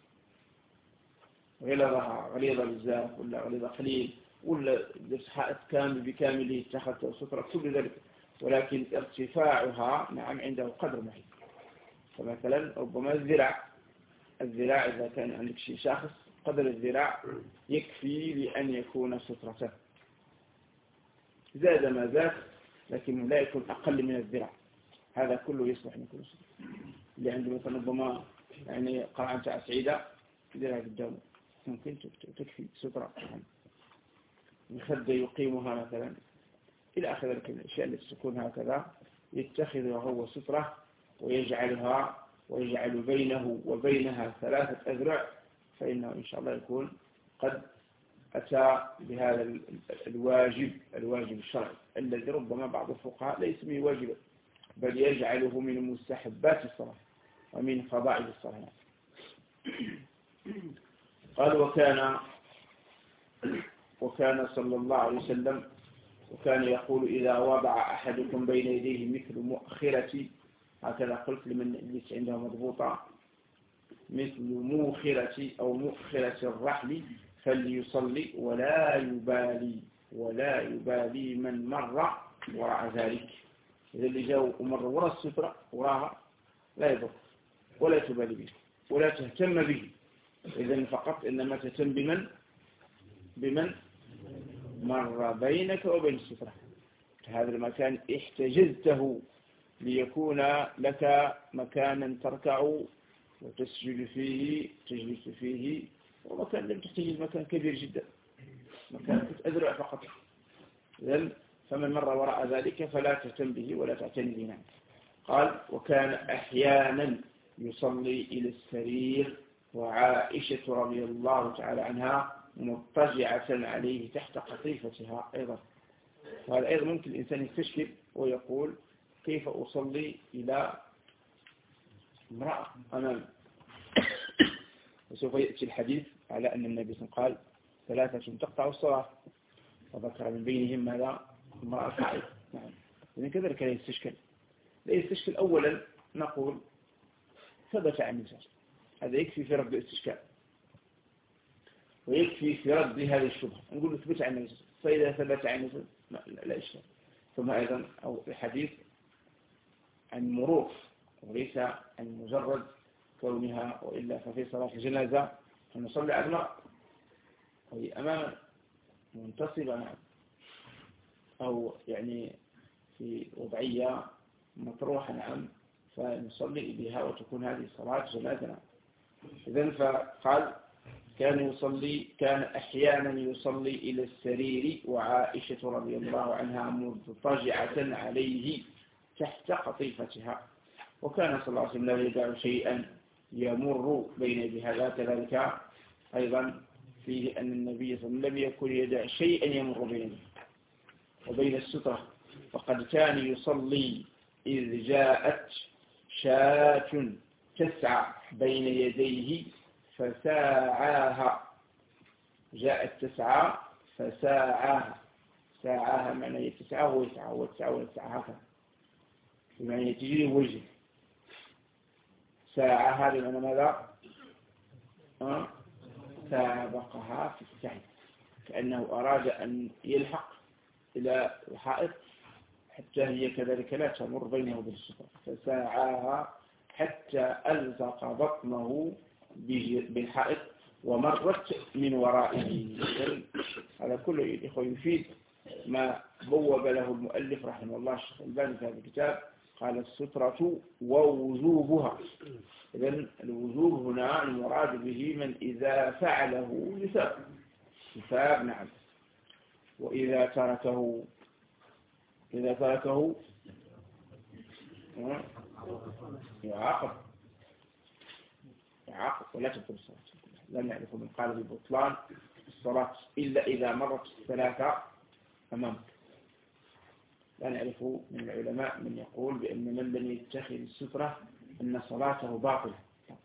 غلظها غليظة بزاف ولا غليظة قليل ولا حائط كامل بكامله اتخذت سترة، كل ذلك، ولكن ارتفاعها نعم عنده قدر معين. فمثلا ربما الذراع إذا كان عندك شيء شاخص قدر الذراع يكفي لأن يكون سترة، زاد ما زاد لكن لا يكون أقل من الذراع، هذا كله يصلح من كل سترة. اللي عنده مثلا ربما يعني قرعة سعيدة ذراع قدامه ممكن تكفي سترة، مخدة يقيمها مثلا إلى آخر ذلك الأشياء التي تكون هكذا يتخذها هو سترة ويجعل بينه وبينها 3 أذرع، فإنه إن شاء الله يكون قد أتى بهذا الواجب الشرعي الذي ربما بعض الفقهاء لا يسميه واجبا بل يجعله من مستحبات الصلاة ومن فضائل الصلاة. قال وكان صلى الله عليه وسلم وكان يقول إذا وضع أحدكم بين يديه مثل مؤخرة، هكذا قلت لمن ليس عنده مضبوطة، مثل موخرة أو مؤخرة الرحل فليصلي ولا يبالي من مر وراء ذلك. إذا اللي جاء ومر وراء السترة وراها لا يضر ولا تبالي به ولا تهتم به، إذن فقط إنما تهتم بمن مر بينك وبين السترة، هذا المكان احتجزته ليكون لك مكانا تركع وتسجد فيه تجلس فيه، ومكان لم تحتجز مكان كبير جدا، مكان أذرع فقط. إذن فمن مر وراء ذلك فلا تهتم به ولا تعتني به. قال وكان أحيانا يصلي إلى السرير وعائشة رضي الله تعالى عنها مضطجعة عليه تحت قطيفتها أيضا. وهذا أيضا ممكن الإنسان يستشكل ويقول كيف أصلي إلى امرأة أمامي؟ وسوف يأتي الحديث على أن النبي صلى الله عليه وسلم قال ثلاثة تقطع الصلاة، وذكر من بينهم ماذا؟ امرأة حائض. نعم. إذن كذلك لا يستشكل أولا نقول ثبت عن النبي، هذا يكفي في رد الاستشكال ويكفي في رد هذه الشبهة، نقول له ثبت عن النبي، فإذا ثبت عن النبي لا إشكال. ثم أيضا أو الحديث عن مرور وليس عن مجرد كونها، وإلا ففي صلاة الجنازة فنصلي على المرأة وهي أمام منتصبة معه، أو يعني في وضعية مطروحة نعم، فنصلي بها وتكون هذه صلاة جنازة. إذن فقال كان أحيانا يصلي إلى السرير وعائشة رضي الله عنها مضطجعة عليه تحت قطيفتها، وكان صلى الله عليه وسلم لا يدع شيئا يمر بين يديها. كذلك أيضا فيه أن النبي صلى الله عليه وسلم لم يكن يدع شيئا يمر بين يديه وبين السترة، وقد كان يصلي إذ جاءت شاة تسعى بين يديه فساعاها. جاءت تسعى فساعاها، ساعاها معنى يتسعى ويسعى وتسعى ويسعى، بمعنى تجري وجه. ساعة هذا معنى ماذا؟ سابقها في السعي، كأنه أراد أن يلحق إلى الحائط حتى هي كذلك لا تمر بينه بالسفر، فساعاها حتى ألزق بطنه بالحائط ومرت من ورائه. هذا كله الإخوة يفيد ما بوب له المؤلف رحمه الله الشيخ الألباني في هذا الكتاب، قال السترة ووجوبها. إذن الوجوب هنا المراد به من إذا فعله يثاب نعم، وإذا تركه يعاقب ولا تبطل الصلاة. لا نعرف من قال ببطلان الصلاة إلا إذا مرت الثلاثة أمامك. لا نعرف من العلماء من يقول بأن من لم يتخذ السترة أن صلاته باطلة،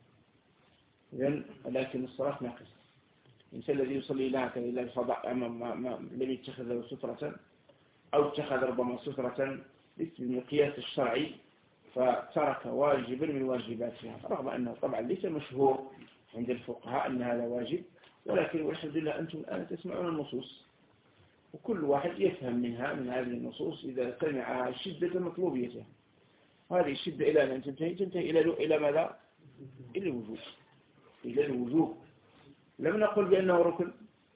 لكن الصلاة ناقصة. الإنسان الذي يصلي لها كذا الفضاء لم يتخذ له سترة، أو اتخذ ربما سترة بالمقياس الشرعي فترك واجبا من واجباتها، رغم أنه طبعا ليس مشهور عند الفقهاء أن هذا واجب، ولكن والحمد لله أنتم الآن تسمعون النصوص، وكل واحد يفهم منها من هذه النصوص إذا سمع شدة مطلوبيتها. هذه الشدة إلى أن تنتهي إلى ماذا؟ إلى الوجوب. لم نقل بأنه ركن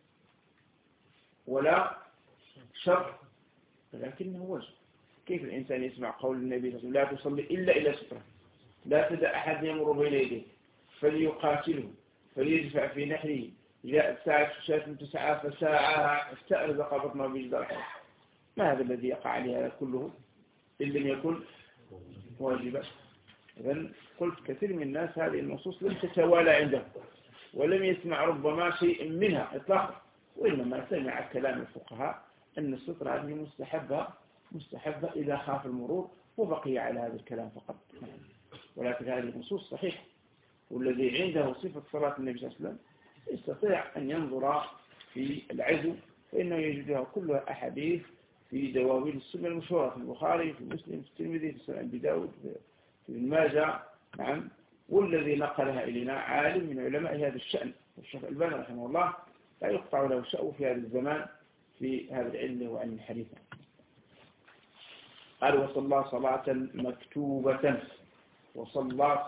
ولا شرط، ولكنه واجب. كيف الإنسان يسمع قول النبي صلى الله عليه وسلم لا تصلي إلا إلى سترة، لا تدع أحد يمر بين يديه فليقاتله فليدفع في نحره، جاءت ساعة شاة تسعى فساعها استأرزق بطنه بجدار. ما هذا الذي يقع عليه هذا كله إن لم يكن واجبا؟ إذن قلت كثير من الناس هذه النصوص لم تتوالى عنده ولم يسمع ربما شيء منها إطلاقا، وإنما سمع كلام الفقهاء أن السترة هذه مستحبة إذا خاف المرور، وبقي على هذا الكلام فقط. ولكن هذه النصوص صحيحة، والذي عنده صفة صلاة النبي صلى الله عليه وسلم يستطيع أن ينظر في العزو، فإنه يجدها كلها أحاديث في دواوين السنة المشهورة في البخاري في مسلم في الترمذي في سنن أبي داود في ابن ماجه. نعم، والذي نقلها إلينا عالم من علماء هذا الشأن، والشيخ الألباني رحمه الله لا يقطع له شأو في هذا الزمان في هذا العلم وعلم الحديث. قال وصلى صلاة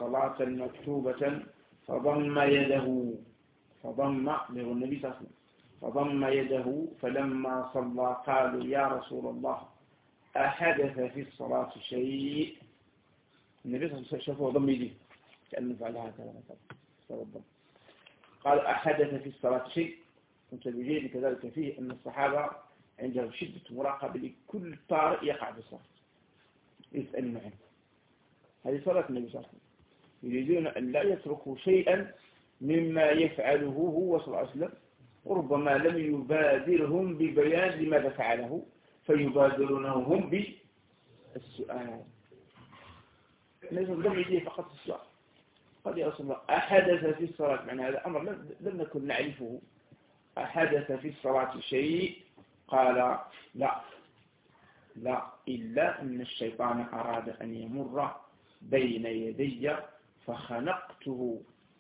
مكتوبة فضم يده، فضم له النبي صلى الله عليه وسلم فضم يده فلما صلى قالوا يا رسول الله أحدث في الصلاة شيء. النبي صلى الله عليه وسلم ضم يده كأنه فعل هكذا قال أحدث في الصلاة شيء. وتبين كذلك فيه أن الصحابة عندهم شدة مراقبة لكل طارئ يقع في الصلاة يسألون عنه. هذه صلاة النبي صلى الله عليه وسلم، يريدون أن لا يتركوا شيئا مما يفعله هو صلى الله عليه وسلم، وربما لم يبادرهم ببيان لماذا فعله فيبادرونهم هم بالسؤال. ليس ضم يديه فقط في السؤال. قد يا رسول الله أحدث في الصلاة، معنى هذا أمر لم نكن نعرفه. أحدث في الصلاة شيء؟ قال لا إلا أن الشيطان أراد أن يمر بين يدي فخنقته.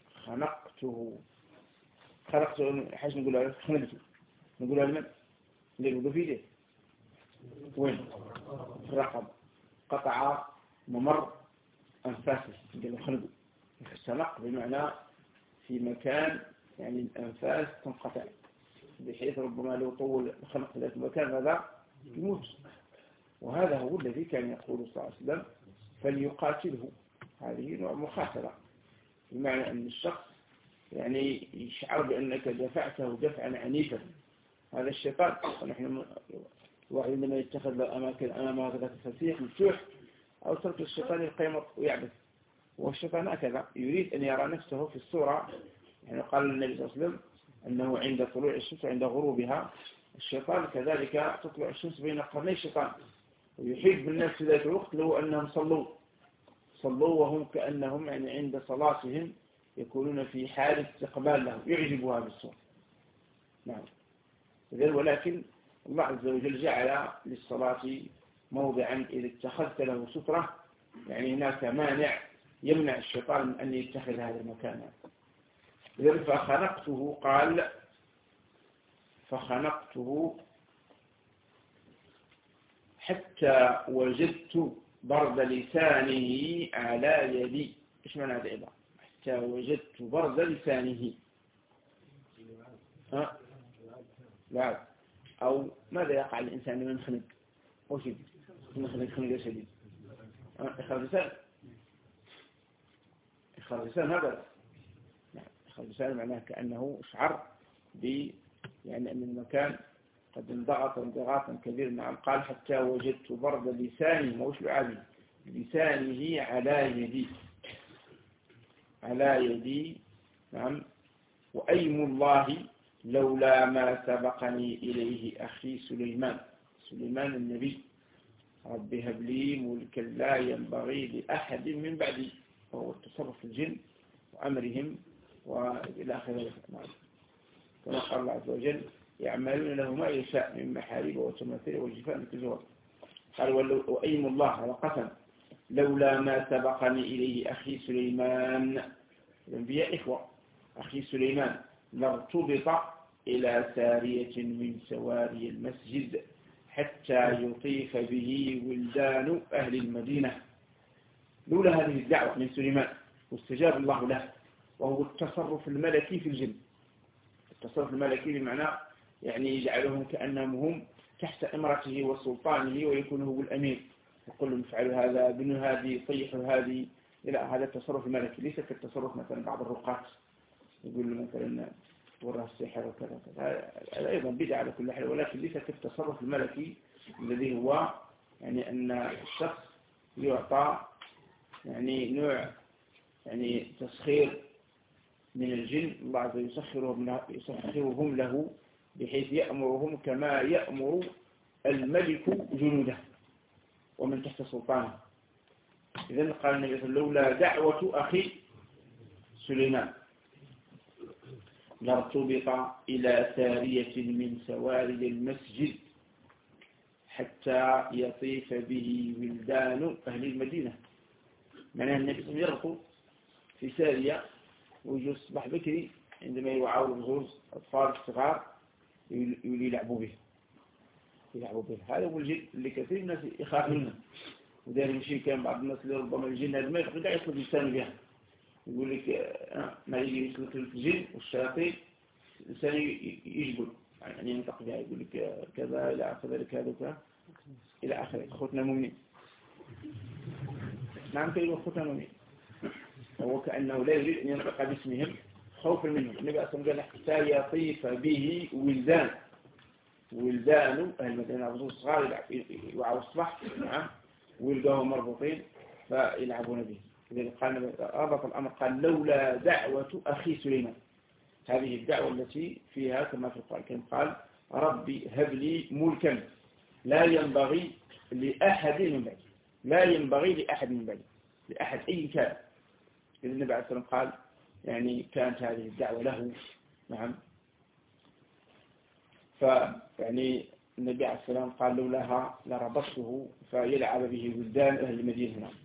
حاجة نقول له خنقته، نقول له لمن؟ اللي نقول فيه وين؟ في الرقبة، قطع ممر أنفاسه، نقول له خنقه. خنق بمعنى في مكان يعني الأنفاس تنقطع، بحيث ربما لو طول خنق في ذات المكان هذا يموت. وهذا هو الذي كان يقول صلى الله عليه وسلم فليقاتله. هذه نوع مخاطرة، بمعنى أن الشخص يعني يشعر بأنك دفعته دفعا عنيفا. هذا الشيطان، ونحن الواحد عندما يتخذ أماكن أمامه هكذا تفسيح مفتوح أو ترك الشيطان يقيمط ويعبث. والشيطان هكذا يريد أن يرى نفسه في الصورة. يعني قال النبي صلى الله عليه وسلم أنه عند طلوع الشمس وعند غروبها، الشيطان كذلك تطلع الشمس بين قرني الشيطان، ويحب الناس في ذات الوقت لو أنهم صلوا وهم كأنهم يعني عند صلاتهم يكونون في حال استقبال له، يعجبها بالصورة. نعم. ولكن الله عز وجل جعل للصلاة موضعا إذا اتخذت له سترة، يعني هناك مانع يمنع الشيطان من أن يتخذ هذا المكان. إذن فخنقته، قال فخنقته حتى وجدت برد لسانه على يدي. إيش معنى هذا العبارة؟ حتى وجدت برد لسانه. لا، أو ماذا يقع الإنسان لمن خنق؟ وش خنق شديد؟ إخراج لسان هذا. إخراج لسان معناه كأنه شعر يعني أن المكان قد انضغط انضغاطا كبيرا. نعم. قال حتى وجدت برد لسانه، موش لعابي لسانه على يدي. نعم. وأيم الله لولا ما سبقني إليه أخي سليمان النبي رب هب لي ملكا لا ينبغي لأحد من بعدي، وهو التصرف في الجن وأمرهم وإلى آخره. كما قال الله عز وجل يعملون له ما يشاء من محاريب وتماثيل والجفان كالجواب. قال وأيم الله على قسم لولا ما سبقني إليه أخي سليمان، الأنبياء إخوة، أخي سليمان لارتبط إلى سارية من سواري المسجد حتى يطيف به ولدان أهل المدينة. لولا هذه الدعوة من سليمان واستجاب الله له، وهو التصرف الملكي في الجن. التصرف الملكي بمعنى يعني يجعلهم كأنهم هم تحت إمرته وسلطانه، ويكون هو الأمير، يقول لهم افعلوا هذا، بنوا هذه، طيحوا هذه. لا، هذا التصرف الملكي ليس كالتصرف مثلا بعض الرقاة يقول له مثلا وراه السحر وكذا. هذا أيضا بدعة على كل حال، ولكن ليس كالتصرف الملكي الذي هو يعني أن الشخص يعطى يعني نوع يعني تسخير من الجن، الله عز وجل يسخرهم له بحيث يأمرهم كما يأمر الملك جنوده ومن تحت سلطانه. إذن قال النبي صلى الله عليه وسلم لولا دعوة أخي سليمان لارتبط إلى سارية من سوارد المسجد حتى يطيف به ولدان أهل المدينة. معنى النبي صلى الله عليه وسلم يرقو في سارية ويجوا الصباح بكري عندما يوعوا الغرز أطفال الصغار يلعبوا به. هذا هو الجن اللي كثير الناس يخاف منه، ودائما يمشي كان بعض الناس اللي ربما الجن هذا ما يقدر يطلب لسانه بها، يقول لك ما يجي يسلك الجن والشياطين الإنسان يجبل يعني ينطق بها يقول لك كذا إلى آخر ذلك هذا إلى آخر أخوتنا المؤمنين. نعم كلمة أخوتنا المؤمنين هو كأنه لا يريد أن ينطق باسمهم خوفا منهم. النبي أصلا قال حتى يطيف به ولدان أهل المدينة عبدالله الصغار يوعوا الصبح نعم ويلقاهم مربوطين فيلعبون به. إذا قال ربط الأمر قال لولا دعوة أخي سليمان. هذه الدعوة التي فيها كما في القرآن الكريم قال ربي هب لي ملكا لا ينبغي لأحد من بعدي، لا ينبغي لأحد من بعدي، لأحد أي كان. إذا النبي عليه الصلاة والسلام قال يعني كانت هذه الدعوة له نعم. فيعني النبي عليه الصلاة والسلام قال لولاها لربطته فيلعب به ولدان أهل المدينة هنا.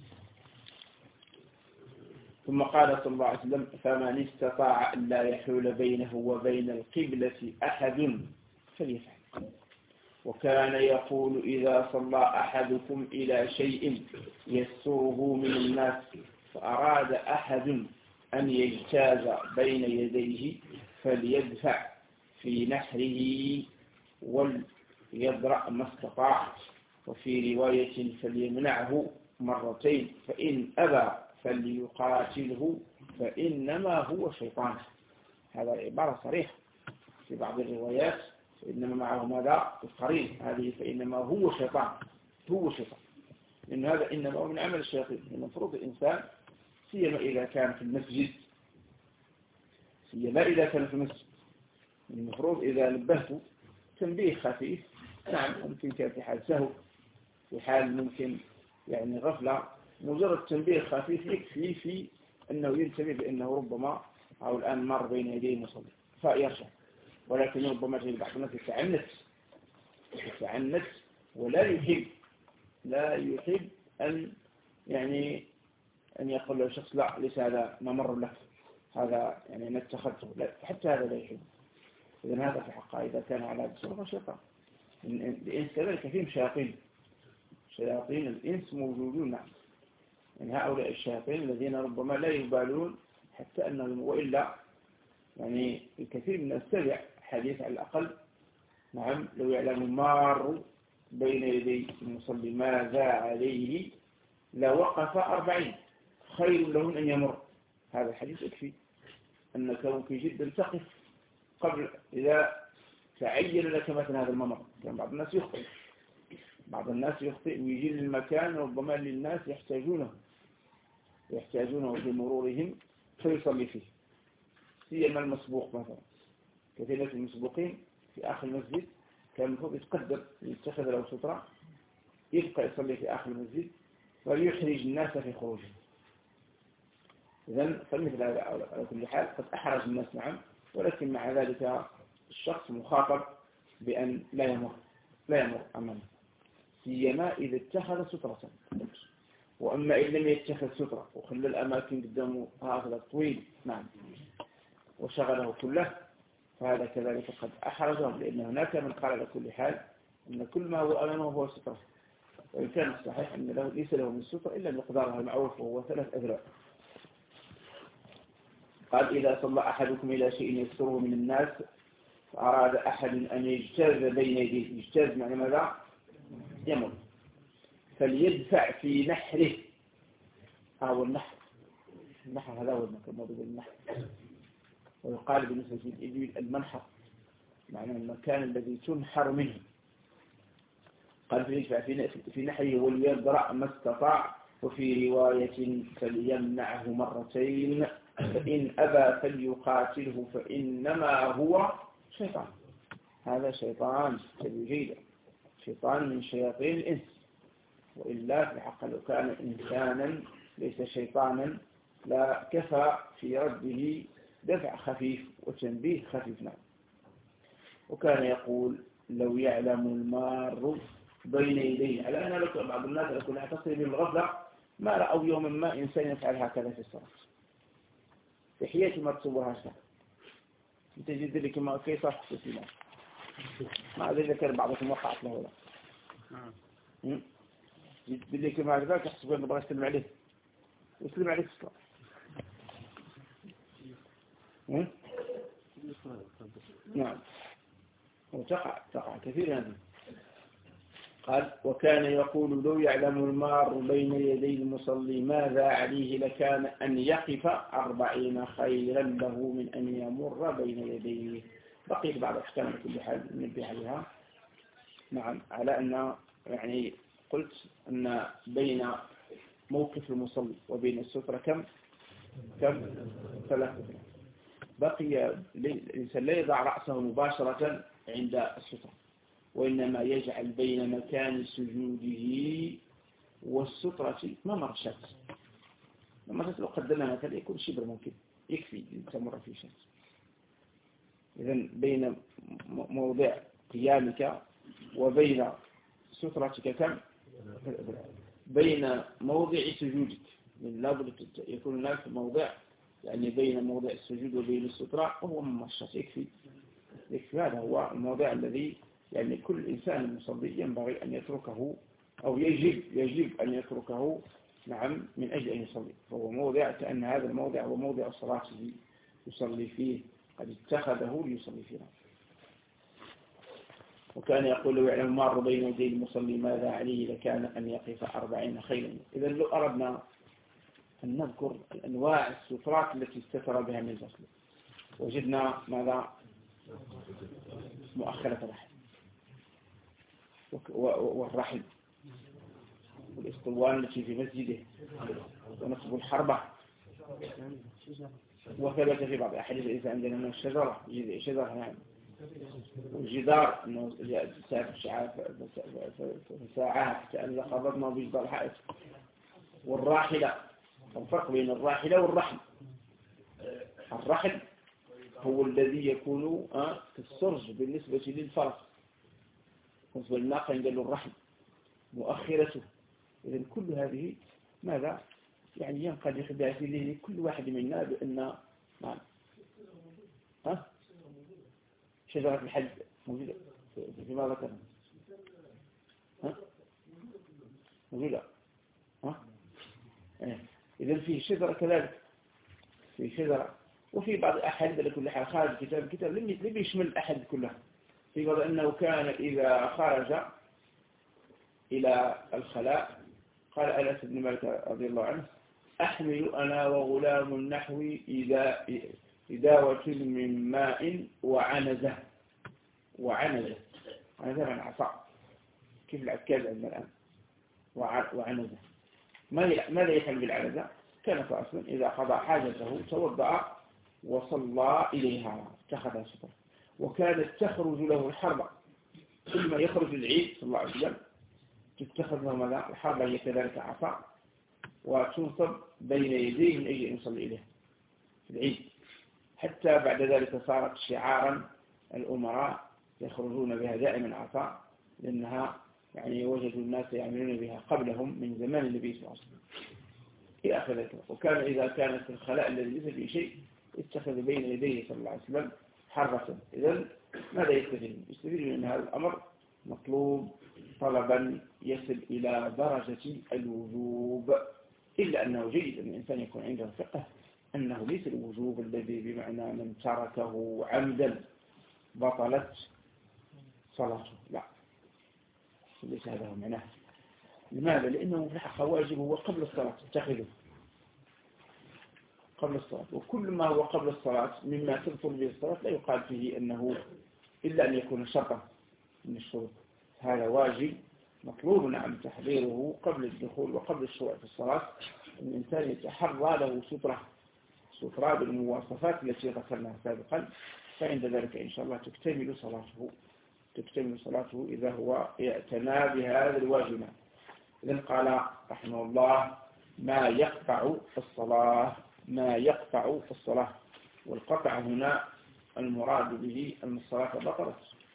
ثم قال صلى الله عليه وسلم فمن استطاع أن لا يحول بينه وبين القبلة أحد فليفعل. وكان يقول إذا صلى أحدكم إلى شيء يسره من الناس فأراد أحد أن يجتاز بين يديه فليدفع في نحره وليدرأ ما استطاع. وفي رواية فليمنعه مرتين فإن أبى فليقاتله فإنما هو شيطان. هذا عبارة صريحة في بعض الروايات فإنما معه ماذا القرين هذه فإنما هو شيطان. هو شيطان لأن هذا إنما هو من عمل الشياطين. المفروض الإنسان سيما إذا كان في المسجد المفروض إذا نبهته تنبيه خفيف نعم ممكن كان في حال سهو في حال ممكن يعني غفلة مجرد تنبيه خفيف يكفي في أنه ينتبه بأنه ربما أو الآن مر بين يديه المصلي فيرجع. ولكن ربما تجد بعض الناس يتعنت ولا يحب أن يعني أن يقول له شخص لا ليس هذا ما مر لك هذا يعني نتخذته لا حتى هذا لا يحب. إذن هذا في حقه إذا كان على بصرة شيطان. الإنس كذلك فيهم شياطين الإنس موجودون نعم. يعني هؤلاء الشياطين الذين ربما لا يبالون حتى أنهم وإلا يعني الكثير من الناس تبع حديث على الأقل نعم لو يعلم المار بين يدي المصلي ماذا عليه لوقف 40 خير له أن يمر. هذا الحديث يكفي أنك ممكن جدا تقف قبل إذا تعين لك مثلا هذا الممر. كان بعض الناس يخطئ ويجي للمكان ربما للناس يحتاجونه في مرورهم فيصلي فيه. سيما المسبوق مثلا كثير من المسبوقين في آخر المسجد كان المفروض يتقدر يتخذ له سترة يبقى يصلي في آخر المسجد ويحرج الناس في خروجه. إذن فمثل هذا على كل حال قد أحرج الناس نعم ولكن مع ذلك الشخص مخاطب بأن لا يمر أمامه سيما إذا اتخذ سترة. وأما إن لم يتخذ سترة وخلى الأماكن قدامه هكذا طويل نعم وشغله كله فهذا كذلك قد أحرجهم لأن هناك من قال على كل حال أن كل ما هو أمامه هو سترة. وإن كان الصحيح أن ليس له من السترة إلا مقدارها المعروف وهو 3 أذرع. قال إذا صلى أحدكم إلى شيء يستره من الناس فأراد أحد أن يجتاز بين يديه. يجتاز معنى ماذا؟ يمر. فليدفع في نحره. هو النحر هذا هو الموضوع النحر. ويقال بالنسبة للإبل المنحر معنى المكان الذي تنحر منه. قال فليدفع في نحره وليدرأ ما استطاع. وفي رواية فليمنعه مرتين فإن أبى فليقاتله فإنما هو شيطان. هذا شيطان تبجيل شيطان من شياطين الإنس. وإلا في الحق لو كان إنسانا ليس شيطانا لا كفى في رده دفع خفيف وتنبيه خفيف نعم. وكان يقول لو يعلم المار بين يديه على أنا لك بعض الناس يقول تصل بالغفلة ما رأوا يوما ما إنسان يفعل هكذا في الصلاة في حياتي ما تصورها شيء تجد لك ما كيف صح تسليمات ما أدري ذكر بعضكم وقعت له ولا تجد لك ما ذاك يحسب أنه بغى يسلم عليه يسلم عليه في الصلاة. نعم وتقع كثير هذه. قال وكان يقول لو يعلم المار بين يدي المصلي ماذا عليه لكان أن يقف 40 خيرا له من أن يمر بين يديه. بقيت بعض أحكام كل حال ننبه عليها. نعم، على أن يعني قلت أن بين موقف المصلي وبين السترة كم 3. بقي الإنسان لا يضع رأسه مباشرة عند السترة، وإنما يجعل بين مكان سجوده والسترة ممر الشمس. لما لو قدمنا مثلا يكون شبر ممكن يكفي تمر في الشمس. إذن بين موضع قيامك وبين سترتك كم؟ بين موضع سجودك. من لابد يكون هناك موضع يعني بين موضع السجود وبين السترة وهو ممر الشمس. يكفي هذا هو الموضع الذي يعني كل إنسان مصلي ينبغي أن يتركه أو يجب أن يتركه. نعم، من أجل أن يصلي. فهو موضع كأن هذا الموضع هو موضع الصلاة يصلي فيه، قد اتخذه ليصلي فيه. وكان يقول لو يعلم مار بين يدي المصلي ماذا عليه لكان أن يقف 40 خيرا. إذا لو أردنا أن نذكر الأنواع السترات التي استتر بها من الغسل وجدنا ماذا؟ مؤخرة الرحل والرحل والاسطوان التي في مسجده ونصب الحربة. وثبت في بعض الأحاديث إذا عندنا من الشجرة شجرة يعني والجدار أنه ساعات كأن قبضنا بجدار الحائط. والراحلة، الفرق بين الراحلة والرحل. الرحل هو الذي يكون كالسرج بالنسبة للفرس، بالنسبة للناقة قال له الرحل مؤخرته. إذن كل هذه ماذا يعني ينقضي بها في ذهن كل واحد منا بأن شجرة الحج موجودة فيما ذكرنا موجودة. إذن فيه شجرة كذلك، في شجرة. وفي بعض الأحاديث لكل حال خارج الكتاب لم يشمل الأحاديث كلها. في بعض أنه كان إذا خرج إلى الخلاء قال أنس بن مالك رضي الله عنه أحمل أنا وغلام نحوي إداوة من ماء وعنزة من عصا، كيف العكاز عندنا الآن وعنزة. ماذا يفعل بالعنزة؟ كان أصلا إذا قضى حاجته توضأ وصلى إليها اتخذها سترة. وكانت تخرج له الحربة كل ما يخرج العيد صلى الله عليه وسلم تتخذ له ماذا؟ الحربة هي كذلك عصا وتنصب بين يديه من أجل أن يصلي إليه في العيد. حتى بعد ذلك صارت شعارا الأمراء يخرجون بها دائما عصا، لأنها يعني وجدوا الناس يعملون بها قبلهم من زمان النبي صلى الله عليه وسلم إلى آخر ذلك. وكان إذا كانت في الخلاء الذي ليس فيه شيء اتخذ بين يديه صلى الله عليه وسلم حرة. إذن ماذا يستفيد من أن هذا الأمر مطلوب طلبا يصل إلى درجة الوجوب، إلا أنه جيد أن الإنسان يكون عنده فقه أنه ليس الوجوب الذي بمعنى من تركه عمدا بطلت صلاته، لا، ليس هذا هو معناه. لماذا؟ لأنه في الحقيقة واجب هو قبل الصلاة، تتخذه قبل الصلاة. وكل ما هو قبل الصلاة مما تبطل به الصلاة لا يقال فيه أنه إلا أن يكون شرطا من الشروط. هذا واجب مطلوب نعم تحضيره قبل الدخول وقبل الشروع في الصلاة. الإنسان يتحرى له سترة بالمواصفات التي ذكرناها سابقا، فعند ذلك إن شاء الله تكتمل صلاته إذا هو اعتنى بهذا الواجب. إذن قال رحمه الله ما يقطع الصلاة. والقطع هنا المراد به أن الصلاة بطلت.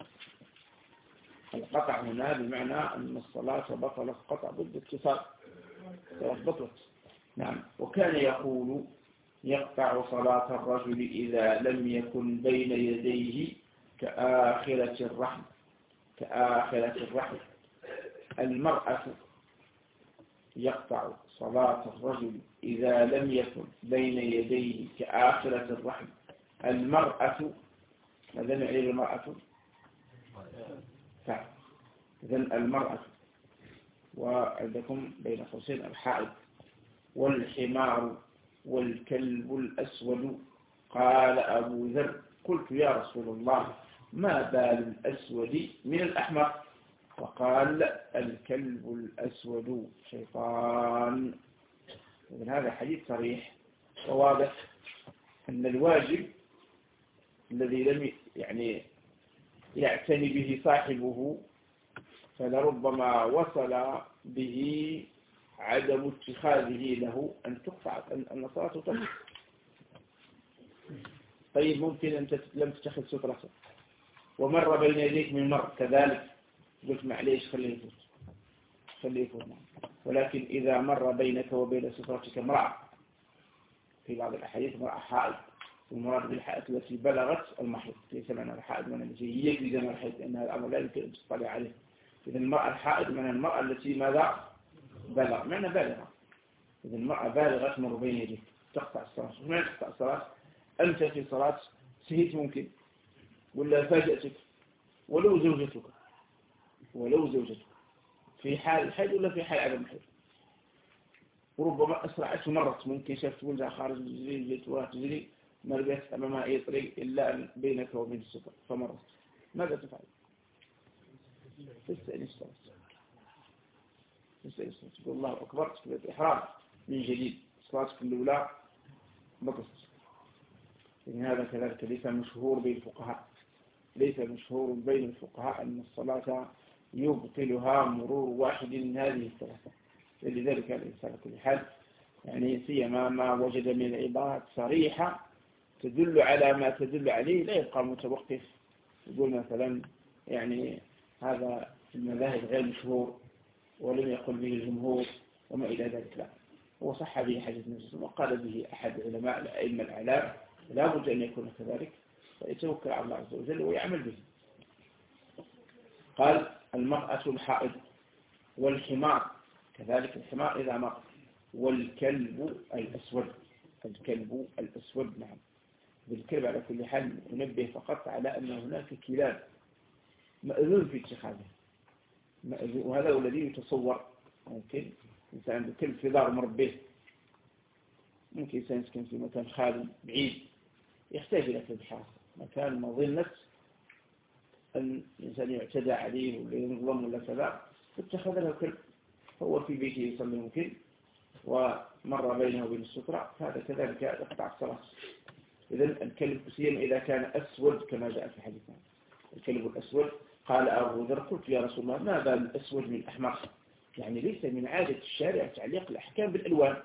القطع هنا بمعنى أن الصلاة بطلت قطع ضد اتفاق، الصلاة بطلت. نعم. وكان يقول يقطع صلاة الرجل إذا لم يكن بين يديه كآخرة الرحل. المرأة يقطع صلاة الرجل إذا لم يكن بين يديه كآخرة الرحل. المرأة، ماذا نعني المرأة؟ فعل. إذن المرأة، وعندكم بين قوسين الحائض، والحمار والكلب الأسود. قال أبو ذر قلت يا رسول الله ما بال الأسود من الأحمر؟ وقال الكلب الأسود شيطان. إذن هذا حديث صريح وواضح أن الواجب الذي لم يعتني به صاحبه فلربما وصل به عدم اتخاذه له أن تقطع أن صلاته تقطع. طيب ممكن أن لم تتخذ سترة ومر بين يديك من مر كذلك، قلت معليش خليه يفوت، ولكن إذا مر بينك وبين سترتك امرأة، في بعض الأحاديث امرأة حائض، والمراد بالحائض التي بلغت المحيض، ليس معنى الحائض من التي يجري دم الحيض، لأن هذا الأمر لا يمكن أن تطلع عليه. إذا المرأة الحائض من المرأة التي ماذا بلغ، معنى بالغة. إذا المرأة بالغة تمر بين يديك تقطع الصلاة. ما تقطع الصلاة؟ أنت في صلاة سهيت ممكن، ولا فاجأتك، ولو زوجتك في حال الحيض ولا في حال عدم الحيض، وربما أسرعت ومرت، ممكن شافت ولدها خارج الجزيرة جت وراها تجري، ما لقيت أمامها أي طريق إلا بينك وبين الستر فمرت، ماذا تفعل؟ تستأنس تقول الله أكبر، تكبيرة الإحرام من جديد، صلاتك الأولى بطلت. يعني هذا كذلك ليس مشهور بين الفقهاء، ليس مشهور بين الفقهاء أن الصلاة يبطلها مرور واحد من هذه الثلاثة. لذلك الإنسان كل حال يعني سيما ما وجد من العبارات صريحة تدل على ما تدل عليه، لا يبقى متوقف يقول مثلا يعني هذا في المذاهب غير مشهور ولم يقل به الجمهور وما إلى ذلك. لا، هو صح به حديث النبي وقال به أحد علماء الأئمة الأعلام، لا بد أن يكون كذلك، فيتوكل على الله عز وجل ويعمل به. قال المرأة الحائض والحمار، كذلك الحمار إذا مر، والكلب الأسود. نعم، بالكلب على كل حال ننبه فقط على أن هناك كلاب مأذون في اتخاذه، وهذا هو الذي يتصور. ممكن إنسان عنده كلب في دار مربيه، ممكن إنسان يسكن في مكان خالي بعيد يحتاج إلى كلب حارس، مكان مظنة أن الإنسان يعتدى عليه ولا ينظلم ولا كذا، اتخذ له كلب، هو في بيته يصلي ممكن ومر بينه وبين السترة، هذا كذلك يقطع الصلاة. إذن الكلب سيما إذا كان أسود كما جاء في حديثنا، الكلب الأسود. قال أبو ذر قلت يا رسول الله ما بال الأسود من الأحمر؟ يعني ليس من عادة الشارع تعليق الأحكام بالألوان.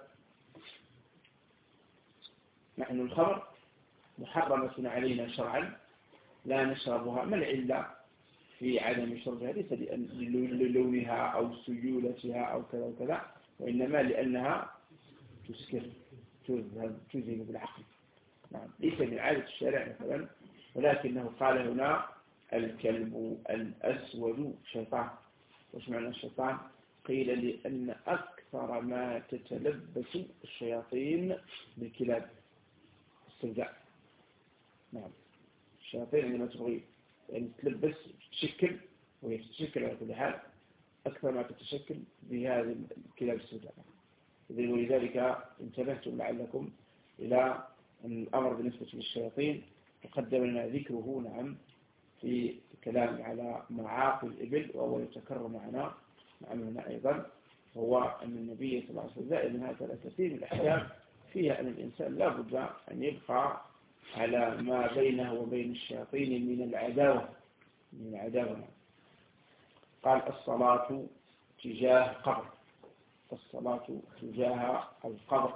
نحن الخمر محرمة علينا شرعا لا نشربها، ما العلة في عدم شربها؟ ليس للونها أو سيولتها أو كذا وكذا، وإنما لأنها تسكر تذهب بالعقل. نعم، ليس من عادة الشارع مثلا، ولكنه قال هنا الكلب الأسود شيطان. وش معنى الشيطان؟ قيل لأن أكثر ما تتلبس الشياطين بالكلاب السوداء. نعم، الشياطين عندما تبغي يعني تلبس تشكل، وهي تتشكل على كل حال أكثر ما تتشكل بهذه الكلاب السوداء. ولذلك انتبهتم لعلكم إلى الأمر بالنسبة للشياطين تقدم لنا ذكره نعم في الكلام على معاقل الإبل، وهو يتكرر معنا هنا أيضا، هو أن النبي صلى الله عليه وسلم دائما هكذا كثير من الأحكام فيها أن الإنسان لا بد أن يبقى على ما بينه وبين الشياطين من العداوة. قال الصلاة تجاه قبر، الصلاة تجاه القبر.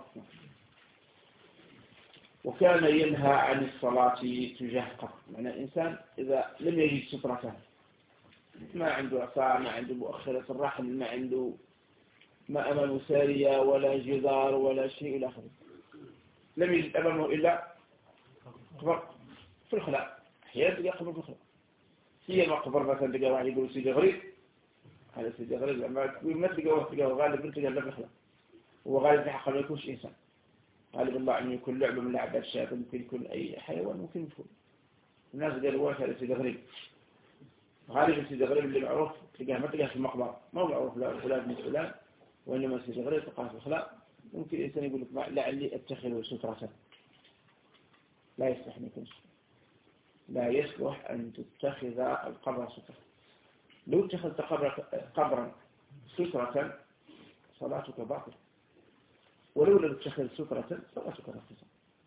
وكان ينهى عن الصلاة تجاه قبر، معنى الإنسان إذا لم يجد سترته، ما عنده عصا، ما عنده مؤخرة الرحم، ما عنده ما أمامه سارية ولا جدار ولا شيء إلى آخره، لم يجد أمامه إلا قبر في الخلاء. أحيانا تلقى قبر في الخلاء، سيما قبر مثلا تلقى واحد يقول سيدي غريب، هذا سيدي غريب ما تلقى غالبا تلقى لا في الخلاء، هو غالب في حقا ما يكونش إنسان، غالب الله أن يكون لعبة من لعبات الشياطين، ممكن يكون أي حيوان، ممكن يكون الناس قالوا واش هذا سيدي غريب، غالبا سيدي غريب اللي معروف تلقاه ما تلقاه في المقبرة، ما هو معروف لا فلان من فلان، وإنما سيدي غريب تلقاه في الخلاء. ممكن الإنسان يقول لك لعلي أتخذه سترة، لا يصلح أن يكون، لا يصلح أن تتخذ القبر سترة. لو اتخذت قبرا سترة صلاتك باطلة، ولو لم تتخذ سترة صلاتك باطلة.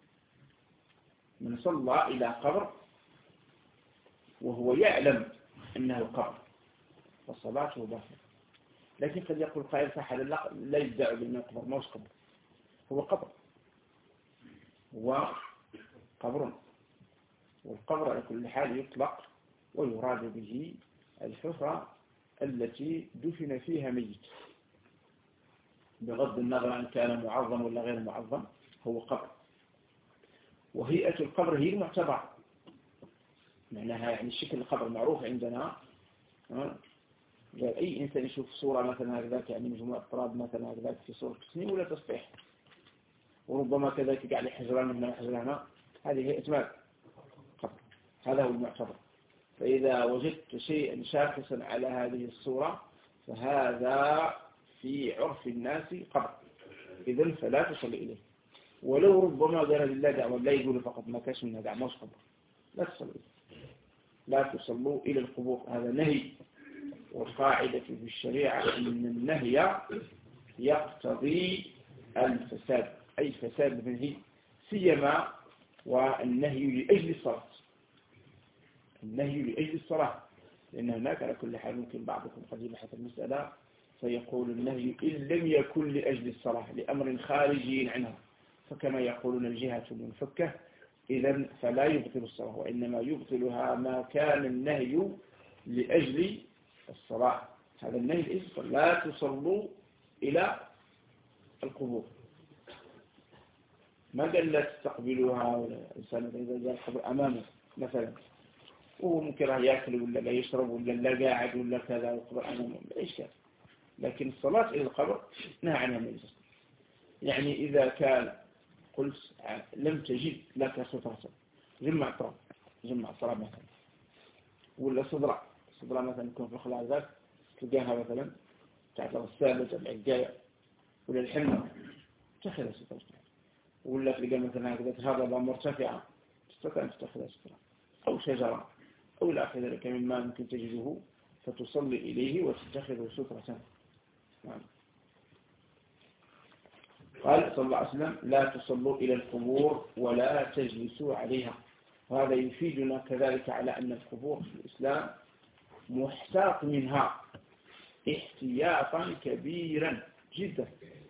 من صلى إلى قبر وهو يعلم أنه قبر فصلاته باطلة. لكن قد يقول قائل فحل لا يدعي بأنه قبر، ما هو قبر، هو قبر، هو قبر. والقبر على كل حال يطلق ويراد به الحفرة التي دفن فيها ميت، بغض النظر عن كان معظم ولا غير معظم، هو قبر. وهيئة القبر هي المعتبر، معناها يعني شكل القبر معروف عندنا. أي إنسان يشوف صورة مثلا هكذا، يعني مجموعة تراب مثلا هكذا في صورة تسنيم ولا تصبيح، وربما كذلك قاعد حجران من حجرانها، هذه هي إتمام قبر، هذا هو المعتبر. فإذا وجدت شيئا شاخصا على هذه الصورة فهذا في عرف الناس قبر، إذن فلا تصل إليه. ولو ربما قال لله دعوة، لا يقول فقط ما كاش منها دعوة قبر، لا تصل إليه، لا تصلوا إلى القبور، هذا نهي. والقاعدة في الشريعة أن النهي يقتضي الفساد، أي فساد منهي، سيما والنهي لأجل الصلاة، النهي لأجل الصلاة، لأن هناك على كل حال ممكن بعضكم قد يبحث المسألة فيقول النهي إن لم يكن لأجل الصلاة لأمر خارجي عنها، فكما يقولون الجهة المنفكة، إذن فلا يبطل الصلاة، وإنما يبطلها ما كان النهي لأجل الصلاة. هذا النهي الإسفر، لا تصلوا إلى القبور، ما قال لا تستقبلوها، ولا إنسان إذا جاء القبر أمامه مثلا وهو ممكن يأكل ولا لا يشرب ولا لا قاعد ولا كذا والقبر أمامه، لا إشكال. لكن الصلاة إلى القبر نهى عنها النبي صلى الله عليه وسلم. يعني إذا كان قلت لم تجد لك سترة، جمع تراب، جمع تراب مثلا، ولا صدرة مثلا يكون في الخلاء ذاك تلقاها مثلا تحت الغسالة العقاية ولا الحنة، تأخذها سترة. ولا تلقى مثلا هكذا هضبة مرتفعة تستطيع أن تأخذها سترة، أو شجرة أو لا أخذ لك مما ممكن تجده فتصلي إليه وتتخذه سترة. نعم. قال صلى الله عليه وسلم لا تصلوا إلى القبور ولا تجلسوا عليها. وهذا يفيدنا كذلك على أن القبور في الإسلام محتاط منها احتياطا كبيرا جدا،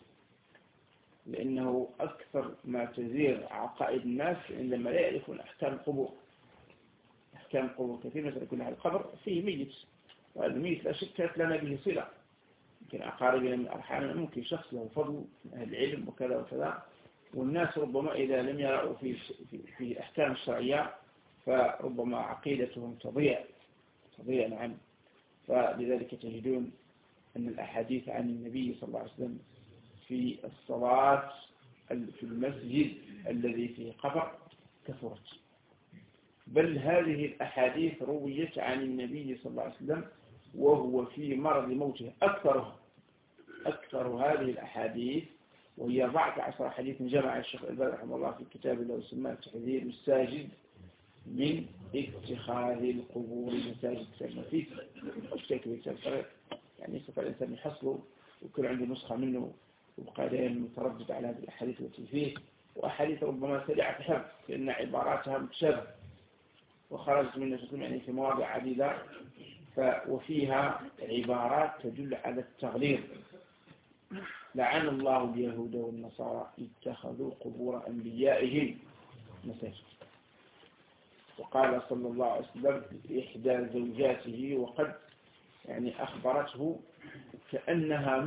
لأنه أكثر ما تزيغ عقائد الناس عندما لا يعرفون أحكام القبور. أحكام القبور كثير مثلا يكون على القبر فيه ميت، وهذا الميت لا شك لنا به صلة، يمكن أقاربنا من أرحامنا، ممكن شخص له فضل من أهل العلم وكذا وكذا، والناس ربما إذا لم يروا في أحكام الشرعية فربما عقيدتهم تضيع. نعم. فلذلك تجدون أن الأحاديث عن النبي صلى الله عليه وسلم في الصلاة في المسجد الذي فيه قبر كثرت، بل هذه الأحاديث رويت عن النبي صلى الله عليه وسلم وهو في مرض موته. أكثر هذه الأحاديث، وهي 14 حديث جمع الشيخ الألباني رحمه الله في كتاب له سماه تحذير الساجد من اتخاذ القبور مساجد. كتاب نفيس واشتكي بكتاب صغير، يعني يستطيع الإنسان يحصله ويكون عنده نسخة منه ويبقى دائما متردد على هذه الأحاديث التي فيه، وأحاديث ربما سريعة الحفظ لأن عباراتها متشابهة وخرجت من نفسهم يعني في مواضع عديدة، وفيها عبارات تدل على التغليظ. لعن الله اليهود والنصارى اتخذوا قبور أنبيائهم مساجد. وقال صلى الله عليه وسلم إحدى زوجاته وقد يعني أخبرته كأنها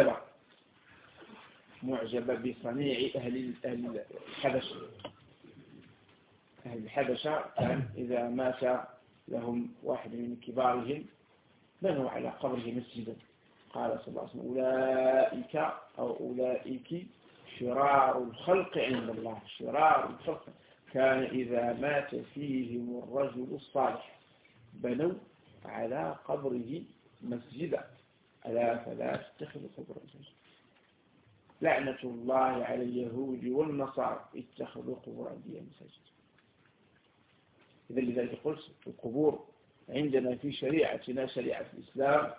معجبة بصنيع أهل الحبشة. أهل الحبشة كان إذا مات لهم واحد من كبارهم بنوا على قبره مسجدا. قال صلى الله عليه وسلم أولئك شرار الخلق عند الله. شرار الخلق كان إذا مات فيهم الرجل الصالح بنوا على قبره مسجدا ألا فلا تتخذوا قبر مسجدا. لعنة الله على اليهود والنصارى اتخذوا قبور أنبياء مساجد. إذا لذلك قلت القبور عندنا في شريعتنا شريعة الإسلام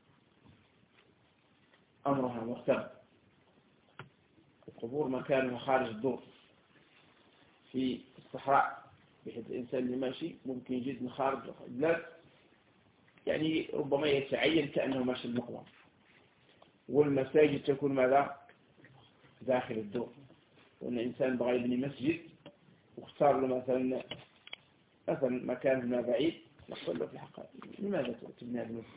أمرها مختلف. القبور مكانها خارج الدور في الصحراء، بحيث الإنسان اللي ماشي ممكن يجد من خارج البلاد يعني ربما يتعين كأنه ماشي المقبرة. والمساجد تكون ماذا؟ داخل الدور. وأن الإنسان بغى يبني مسجد واختار له مثلا مكان ما بعيد، نقول له في الحقيقة لماذا تبني هذا المسجد؟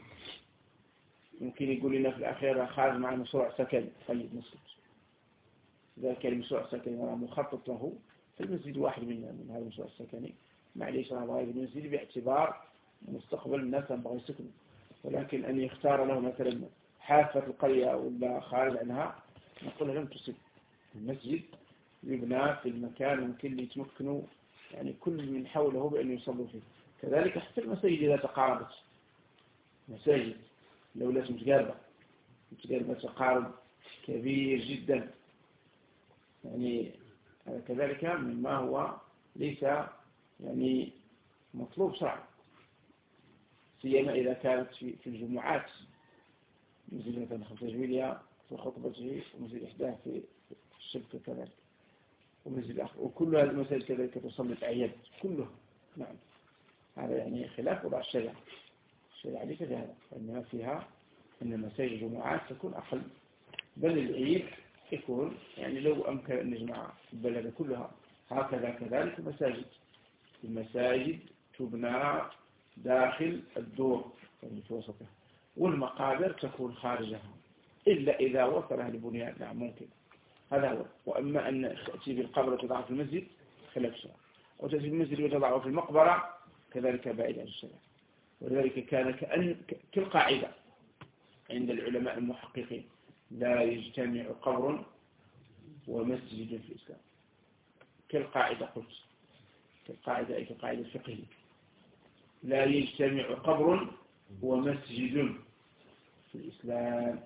ممكن يقول لنا في الأخير خارج مع مشروع سكني. طيب مسجد إذا كان مشروع سكني مخطط له، فالمسجد واحد من هذا المشروع السكني، معليش راه بغى يبني مسجد باعتبار مستقبل الناس بغى يسكنوا. ولكن أن يختار له مثلا حافة القرية ولا خارج عنها، نقول لم تصب. المسجد يبنى في المكان ممكن اللي يتمكنوا يعني كل من حوله بأن يصلوا فيه. كذلك حتى المساجد إذا تقاربت، مساجد لو لا متقاربة تقارب كبير جدا، يعني كذلك مما هو ليس يعني مطلوب شرعا، سيما إذا كانت في الجمعات، مثل مثلا خمسة جويلية في خطبته، ومثل إحداه في الشبكة كذلك، وكل هذه المساجد كذلك تصلي الأعياد كلها. نعم، هذا يعني خلاف وضع الشريعة. الشريعة ليس هذا، فإنما فيها أن مساجد الجمعات تكون أقل، بل العيد يكون يعني لو أمكن أن نجمع البلد كلها. هكذا كذلك المساجد تبنى داخل الدور يعني في وسطها، والمقابر تكون خارجها إلا إذا وصلها البنيان. نعم ممكن، هذا هو. وأما أن تأتي بالقبر وتضعه في المسجد خلاف الشرع، أو تأتي بالمسجد وتضعه في المقبرة كذلك بعيد عن الشرع. ولذلك كان كالقاعدة عند العلماء المحققين: لا يجتمع قبر ومسجد في الإسلام. كالقاعدة قلت، كالقاعدة أي كالقاعدة الفقهية: لا يجتمع قبر ومسجد في الإسلام.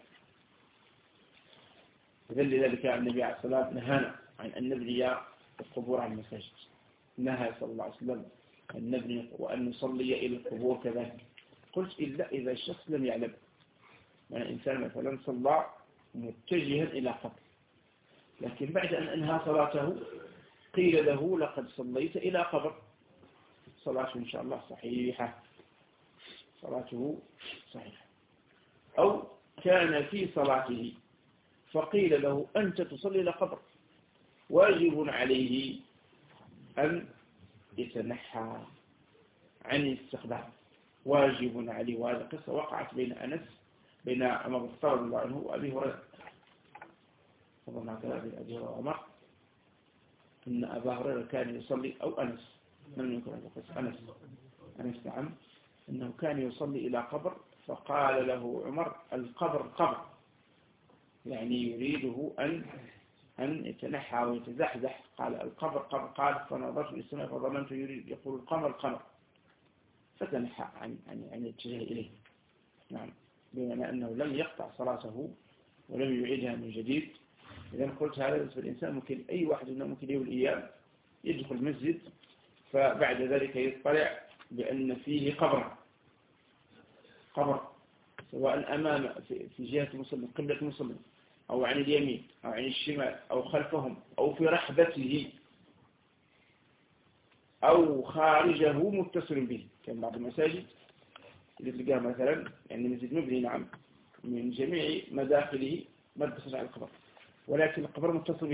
لذلك النبي عليه الصلاة والسلام نهانا عن أن نبني القبور على المساجد. نهى صلى الله عليه وسلم أن نبني وأن نصلي إلى القبور كذلك. قلت إلا إذا الشخص لم يعلم، يعني الإنسان مثلا صلى متجها إلى قبر، لكن بعد أن أنهى صلاته قيل له: لقد صليت إلى قبر. صلاته إن شاء الله صحيحة، صلاته صحيحة. أو كان في صلاته فقيل له: أنت تصلي إلى قبر، واجب عليه أن يتنحى عن الاستقبال، واجب عليه. وهذه قصة وقعت بين عمر بن الخطاب رضي الله عنه وأبي هريرة. فضلنا كذلك أبي هريرة وعمر أن أبا هريرة كان يصلي، أو أنس، من يذكر هذا القصة؟ أنس نعم، أنه كان يصلي إلى قبر، فقال له عمر: القبر قبر، يعني يريده أن يتنحى ويتزحزح. قال: القبر قبر. قال: فنظرت للسماء فظننت يريد يقول القمر، فتنحى عن الاتجاه إليه. نعم، بمعنى أنه لم يقطع صلاته ولم يعيدها من جديد. إذا قلت هذا بالنسبة للإنسان، ممكن أي واحد منه ممكن يوم الأيام يدخل المسجد، فبعد ذلك يطلع بأن فيه قبر، سواء أمام في جهة المسلم، قبلة المسلم، أو عن اليمين أو عن الشمال أو خلفهم أو في رحبته أو خارجه متصل به. كان بعض المساجد اللي تلقاها مثلا يعني مسجد مبني نعم من جميع مداخله متصل على القبر، ولكن القبر متصل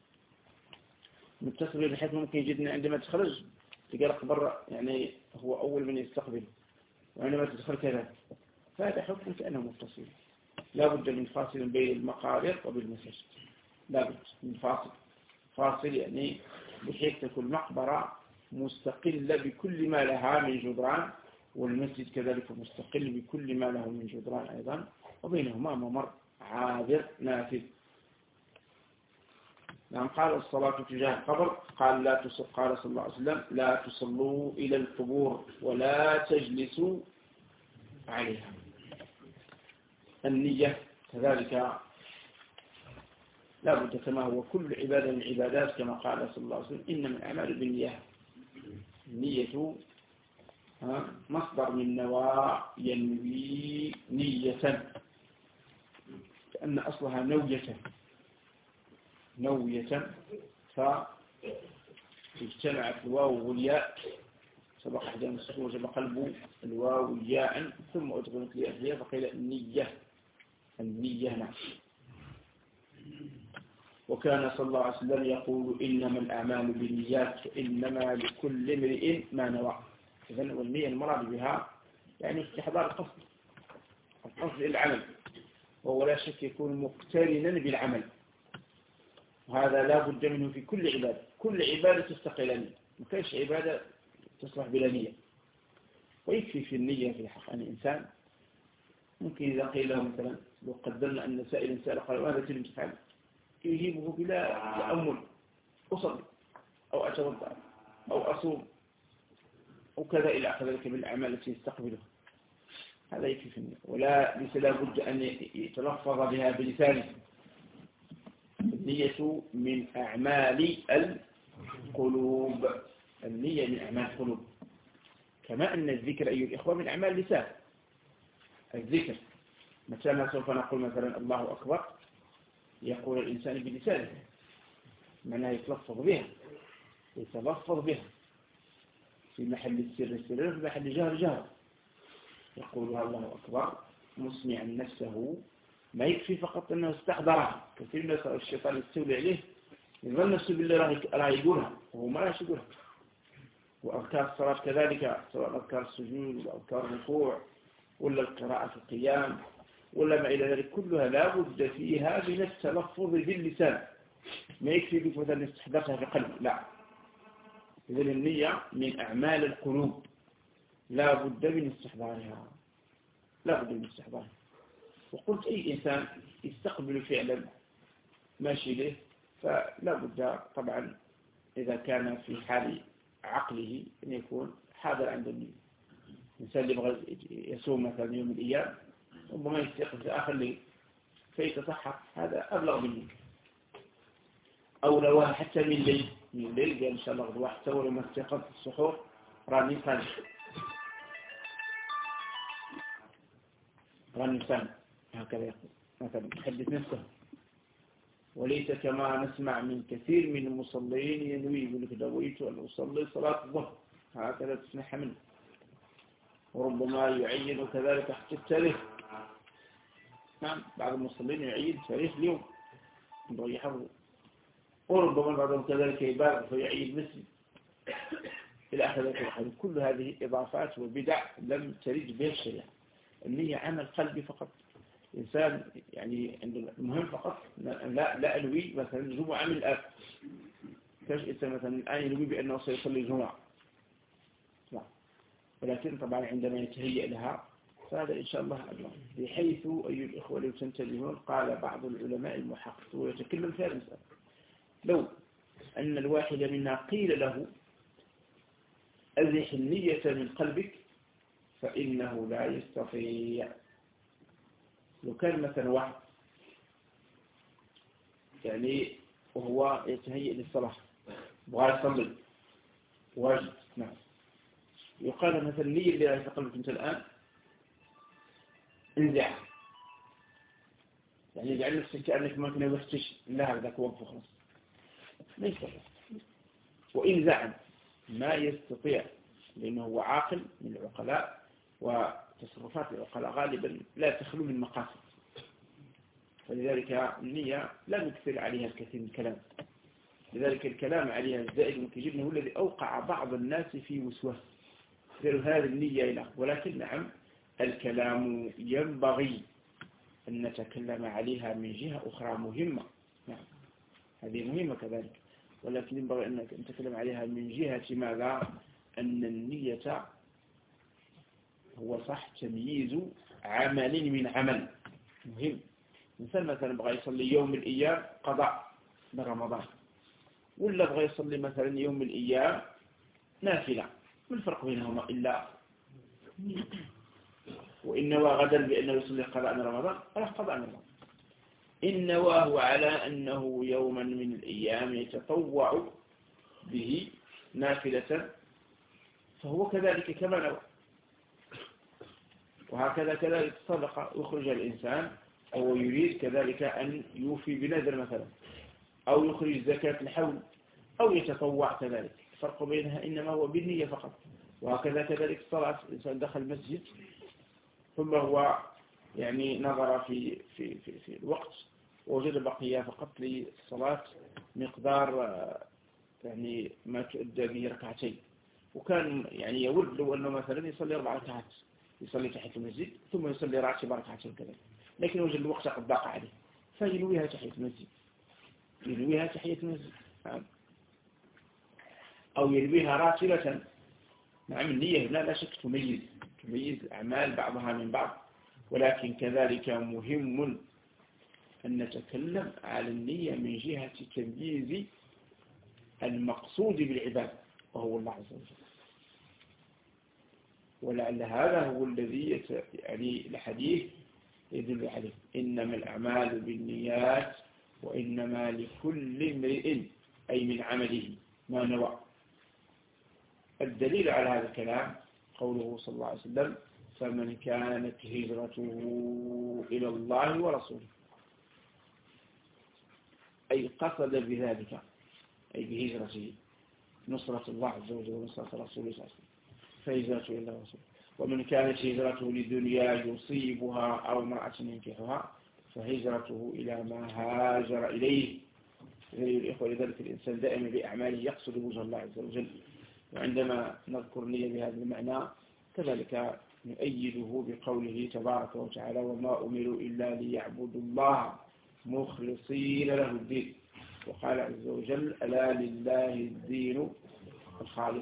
به بحيث ممكن جدا عندما تخرج تلقى القبر يعني هو أول من يستقبل، وعندما تدخل كذا. فهذا حكم كأنه متصل. لا بد من فاصل بين المقابر وبين المساجد، لا بد من فاصل يعني بحيث تكون المقبرة مستقلة بكل ما لها من جدران، والمسجد كذلك مستقل بكل ما له من جدران أيضا، وبينهما ممر عابر نافذ. نعم. قال: الصلاة تجاه القبر. قال صلى الله عليه وسلم: لا تصلوا إلى القبور ولا تجلسوا عليها. النية كذلك لا بد كما هو كل عبادة من عبادات كما قال صلى الله عليه وسلم إنما الأعمال بالنية. النية مصدر من نوى ينوي نية، لأن أصلها نوية فاجتمعت الواو والياء، سبق أحدهم السكون وسبق قلب الواو ياء ثم أدغمت لأهلها فقيل النية نعم. وكان صلى الله عليه وسلم يقول إنما الأعمال بالنيات إنما لكل امرئ ما نوى. إذن والنية المراد بها يعني استحضار القصد العمل، وهو لا شك يكون مقترنا بالعمل، وهذا لا بد منه في كل عبادة. كل عبادة تستقل نية، ما كانش عبادة تصلح بلا نية. ويكفي في النية في حق أن الإنسان ممكن إذا قيل له مثلا لو قدرنا أن سائل سأل قال ماذا تريد تفعل، يجيبه بلا تأمل، أصلي أو أتوضأ أو أصوم وكذا إلى آخر ذلك من الأعمال التي يستقبلها. هذا يكفي في النية، ليس لا بد أن يتلفظ بها بلسانه. النية من أعمال القلوب، النية من أعمال القلوب، كما أن الذكر أيها الإخوة من أعمال اللسان. الذكر مثلا سوف نقول مثلا الله أكبر، يقول الإنسان بلسانه، معناه يتلفظ بها في محل السر في محل الجهر يقولها الله أكبر مسمعا نفسه. ما يكفي فقط أنه استحضرها. كثير من الشيطان يستولي عليه يظن نفسه بالله راح يقولها وهو ما راح يقولها. وأذكار الصلاة كذلك، سواء أذكار السجود ولا أذكار الركوع ولا القراءة في القيام ولا ما إلى ذلك، كلها لا بد فيها من التلفظ باللسان. ما يكفي بك مثلا استحضرتها في قلبك، لا. إذن النية من أعمال القلوب، لا بد من استحضارها. وقلت أي إنسان يستقبل فعلا ماشي له فلا بد طبعا إذا كان في حال عقله أن يكون حاضر عند النية. الإنسان اللي يبغى يصوم مثلا يوم الأيام ربما يستيقظ في آخر الليل فيتصحى، هذا أبلغ منه. أو نواه حتى من الليل قال إن شاء الله غدوة حتى ولما استيقظ في السحور راني صانع هكذا يقول مثلا يحدث نفسه. وليس كما نسمع من كثير من المصلين ينوي يقول لك نويت أن أصلي صلاة الظهر، هكذا تسمعها منه. وربما يعين كذلك حتى التاريخ. نعم، بعض المصلين يعين تاريخ اليوم يبغى يحفظه. وربما بعضهم كذلك يبالغ فيعين مسجد إلى آخر ذلك. كل هذه إضافات وبدع لم ترد بها الشريعة. النية عمل قلبي فقط. إنسان يعني عند المهم فقط لا أنوي مثلا جمعة من الآن، كاش إنسان مثلا الآن ينوي بأنه سيصلي جمعة، لا. ولكن طبعا عندما يتهيأ لها فهذا إن شاء الله أجمع. بحيث أي الإخوة لو تنتبهون قال بعض العلماء المحققين ويتكلم في هذا المسألة، لو أن الواحد منا قيل له أزح النية من قلبك فإنه لا يستطيع. لو كان مثلا واحد يعني وهو يتهيئ للصلاة بغاية يصلي واجب، نعم، يقال مثلا النية اللي راح في قلبك أنت الآن انزع، يعني اجعل نفسك كأنك ما كنا وحتش لا هذاك وقف خلاص ما يستطيع. وإن زعم ما يستطيع لأنه هو عاقل من العقلاء، وتصرفات العقلاء غالبا لا تخلو من مقاصد، فلذلك النية لا نكثر عليها الكثير من الكلام. لذلك الكلام عليها الزائد المكجبن هو الذي أوقع بعض الناس في وسوس قالوا هذه النية إله. ولكن نعم الكلام ينبغي أن نتكلم عليها من جهة أخرى مهمة، نعم هذه مهمة كذلك، ولكن ينبغي أن نتكلم عليها من جهة ماذا؟ أن النية هو صح تمييز عمل من عمل مهم. مثلا بغى يصلي يوم من الأيام قضاء من رمضان، ولا بغى يصلي مثلا يوم من الأيام نافلة، ما الفرق بينهما إلا وإن نوى غدا بأنه يصلي قضاء رمضان فله قضاء رمضان. إن نواه على أنه يوما من الأيام يتطوع به نافلة فهو كذلك كما نوى. وهكذا كذلك الصدقة يخرج الإنسان أو يريد كذلك أن يوفي بنذر مثلا أو يخرج زكاة الحول أو يتطوع كذلك. الفرق بينها إنما هو بالنية فقط. وهكذا كذلك الصلاة، الإنسان دخل المسجد ثم هو يعني نظر في الوقت ووجد بقية فقط للصلاة مقدار يعني ما تؤدى به ركعتين، وكان يعني يود لو أنه مثلا يصلي 4 ركعات، يصلي تحية المسجد ثم يصلي راتبة ركعتين كذلك، لكن وجد الوقت قد ضاق عليه فينويها تحية المسجد، ينويها تحية المسجد أو ينويها راتبة. نعم النية هنا لا شك تميز أعمال بعضها من بعض، ولكن كذلك مهم أن نتكلم على النية من جهة تمييز المقصود بالعبادة وهو الله عز وجل. ولعل هذا هو الذي يعني الحديث يدل عليه، إنما الأعمال بالنيات وإنما لكل امرئ أي من عمله ما نوى. الدليل على هذا الكلام قوله صلى الله عليه وسلم فمن كانت هجرته إلى الله ورسوله، أي قصد بذلك أي بهجرته نصرة الله عز وجل ونصرة رسوله صلى الله عليه وسلم فهجرته إلى الله ورسوله. ومن كانت هجرته لدنيا يصيبها أو امرأة ينكحها فهجرته إلى ما هاجر إليه. الإخوة لذلك الإنسان دائما بأعماله يقصد وجه الله عز وجل. وعندما نذكر نية بهذا المعنى كذلك نؤيده بقوله تبارك وتعالى وما أمروا إلا ليعبدوا الله مخلصين له الدين. وقال عز وجل ألا لله الدين الخالص.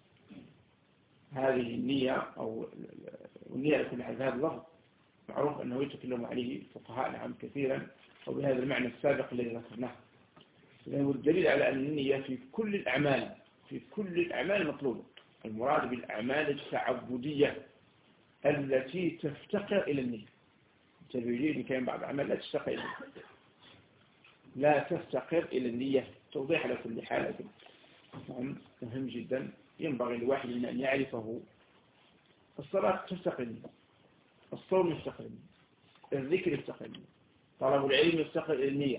هذه النية أو النية لكل هذا اللفظ معروف أنه يتكلم عليه فقهاء نعم كثيرا وبهذا المعنى السابق الذي ذكرناه. لأنه الدليل على أن النية في كل الأعمال مطلوبة. المراد بالأعمال التعبدية التي تفتقر إلى النية. تبيجي كان بعض الأعمال لا تفتقر إلى النية. توضيح على كل حال مهم جدا ينبغي لواحد أن يعرفه. الصلاة تفتقر النية، الصوم يفتقر النية، الذكر يفتقر النية، طلب العلم يفتقر إلى النية،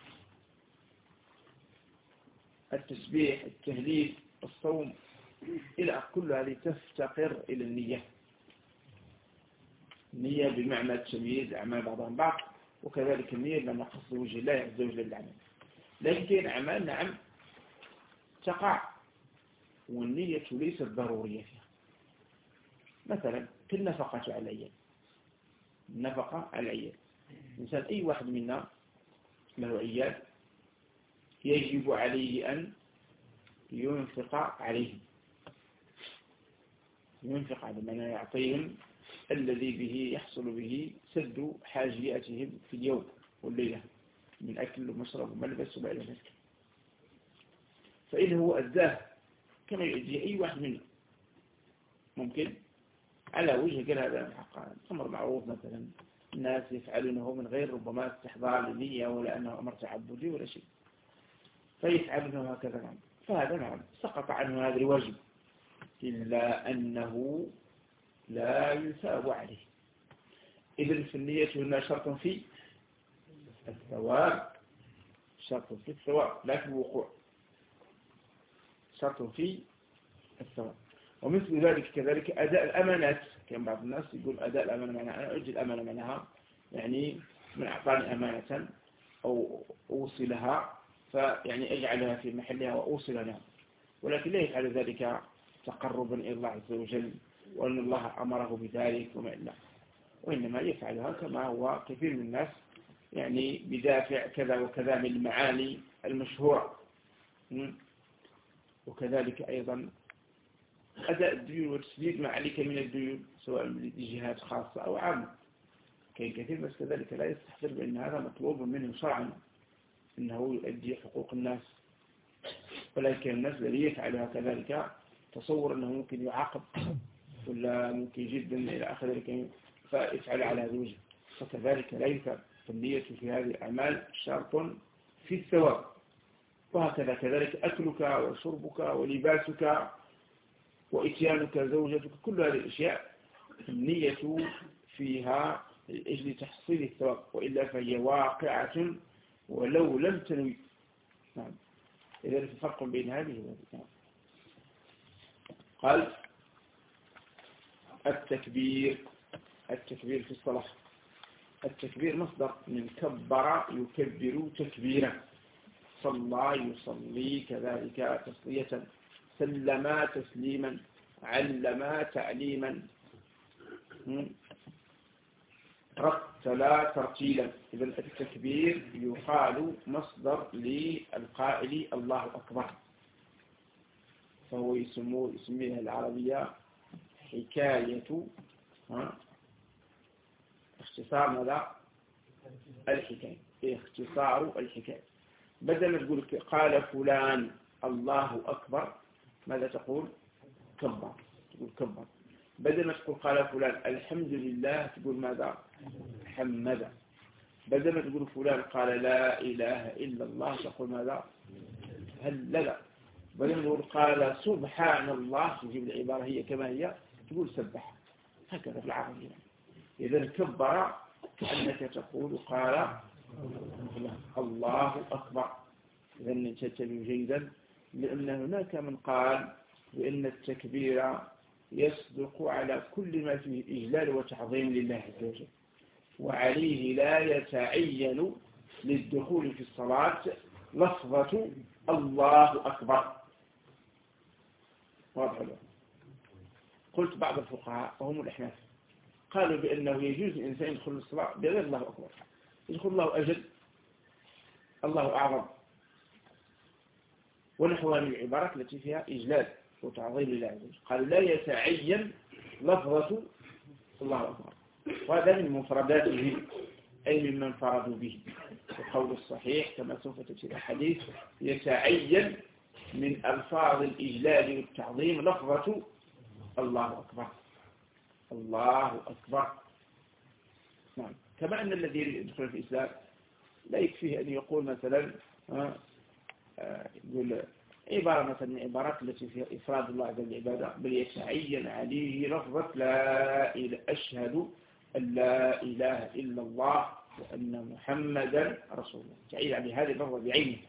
التسبيح، التهليل، الصوم إلى كل هذه تفتقر إلى النية. النية بمعنى التمييز أعمال بعضها بعض، وكذلك النية بمعنى قصد وجه الله عز وجل بالعمل. لكن أعمال نعم تقع والنية ليست ضرورية فيها. مثلا كالنفقة على العيال، النفقة على العيال، مثلا أي واحد منا له عيال يجب عليه أن ينفق عليهم، ينفق على من يعطيهم الذي به يحصل به سد حاجياتهم في اليوم والليلة من أكل ومشرب وملبس وما إلى ذلك. فإن هو أداه كما يؤدي أي واحد منا ممكن على وجه قال هذا الحق أمر معروف مثلا الناس يفعلونه من غير ربما استحضار للنية ولا أنه أمر تعبدي ولا شيء فيفعلونه هكذا نعم، فهذا نعم سقط عنه هذا الواجب إلا أنه لا يثاب عليه. إذن في النية هنا شرط في الثواب، شرط في الثواب لا في الوقوع، شرط في الثواب. ومثل ذلك كذلك أداء الأمانات. كان بعض الناس يقول أداء الأمانة معناها أنا أؤدي الأمانة معناها يعني من أعطاني أمانة أو أوصلها فيعني أجعلها في محلها وأوصلها، ولكن لا يفعل ذلك تقربا إلى الله عز وجل وأن الله أمره بذلك وما إلا، وإنما يفعلها كما هو كثير من الناس يعني بدافع كذا وكذا من المعاني المشهورة. وكذلك أيضا أداء الديون وتسديد ما عليك من الديون سواء من جهات خاصة أو عامة. كان كثير بس كذلك لا يستحضر بأن هذا مطلوب منه شرعا أنه يؤدي حقوق الناس، ولكن الناس الذي يفعلها كذلك تصور أنه ممكن يعاقب ولا ممكن جدا إلى آخر ذلك، فافعل على هذا الوجه. فكذلك ليس النية في هذه الأعمال شرط في الثواب. وهكذا كذلك أكلك وشربك ولباسك وإتيانك زوجتك، كل هذه الأشياء النية فيها لأجل تحصيل الثواب، وإلا فهي واقعة ولو لم تنوي. نعم. إذا الفرق بين هذه وهذه. نعم. قال التكبير في الصلاة. التكبير مصدر من كبر يكبر تكبيرا، صلى يصلي كذلك تصلية، سلم تسليما، علم تعليما، رتل ترتيلا. إذا التكبير يقال مصدر للقائل الله أكبر، فهو يسميها العربية حكاية اختصار ماذا؟ الحكاية، اختصار الحكاية. بدل ما تقول قال فلان الله أكبر، ماذا تقول؟ كبر، تقول كبر. بدل ما تقول قال فلان الحمد لله، تقول ماذا؟ حمد. بدل ما تقول فلان قال لا إله إلا الله، تقول ماذا؟ هلل. بدل ما تقول قال سبحان الله، تجيب العبارة هي كما هي، تقول سبح. هكذا في العربية. إذا كبر كأنك تقول قال الله أكبر. إذا تنتبه جيدا، لأن هناك من قال بأن التكبير يصدق على كل ما فيه إجلال وتعظيم لله عز وجل، وعليه لا يتعين للدخول في الصلاة لفظة الله أكبر. واضح له؟ قلت بعض الفقهاء وهم الأحناف قالوا بأنه يجوز الإنسان يدخل الصلاة بغير الله أكبر، يدخل الله أجل، الله أعظم، ونحوها من العبارات التي فيها إجلال وتعظيم لله عز وجل. قالوا لا يتعين لفظة الله أكبر، وهذا من مفرداته أي ممن فرضوا به. القول الصحيح كما سوف تأتي الحديث يتعين من ألفاظ الإجلال والتعظيم لفظة الله أكبر، الله أكبر. نعم. كما أن الذي يدخل في الإسلام لا يكفيه أن يقول مثلا يقول عبارة مثلا من العبارات التي فيها إفراد الله بالعبادة، بل يتعين عليه لفظة لا إله أشهد أن لا إله إلا الله وأن محمدا رسول الله، تعين عليه هذه اللفظة بعينه.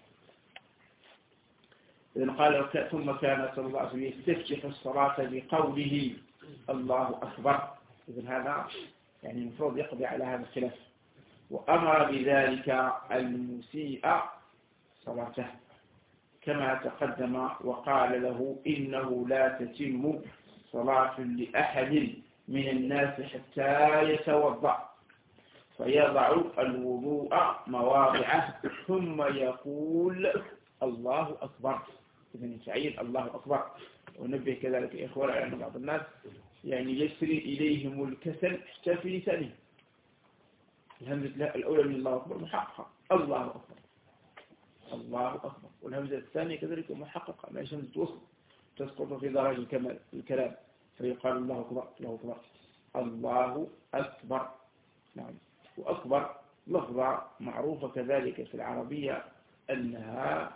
إذن قال ثم كان صلى الله عليه وسلم يستفتح الصلاة بقوله الله أكبر. إذن هذا يعني المفروض يقضي على هذا الخلاف. وأمر بذلك المسيء صلاته كما تقدم، وقال له إنه لا تتم صلاة لأحد من الناس حتى يتوضأ فيضع الوضوء مواضعه ثم يقول الله أكبر. إذن يتعين الله أكبر. ونبه كذلك يا إخوان على أن بعض الناس يعني يسري إليهم الكسل حتى في لسانهم. الهمزة الأولى من الله أكبر محققة الله أكبر الله أكبر، والهمزة الثانية كذلك محققة ما همزة وصل تسقط في درجة الكلام، فيقال الله أكبر الله أكبر الله أكبر. نعم. وأكبر لفظة معروفة كذلك في العربية أنها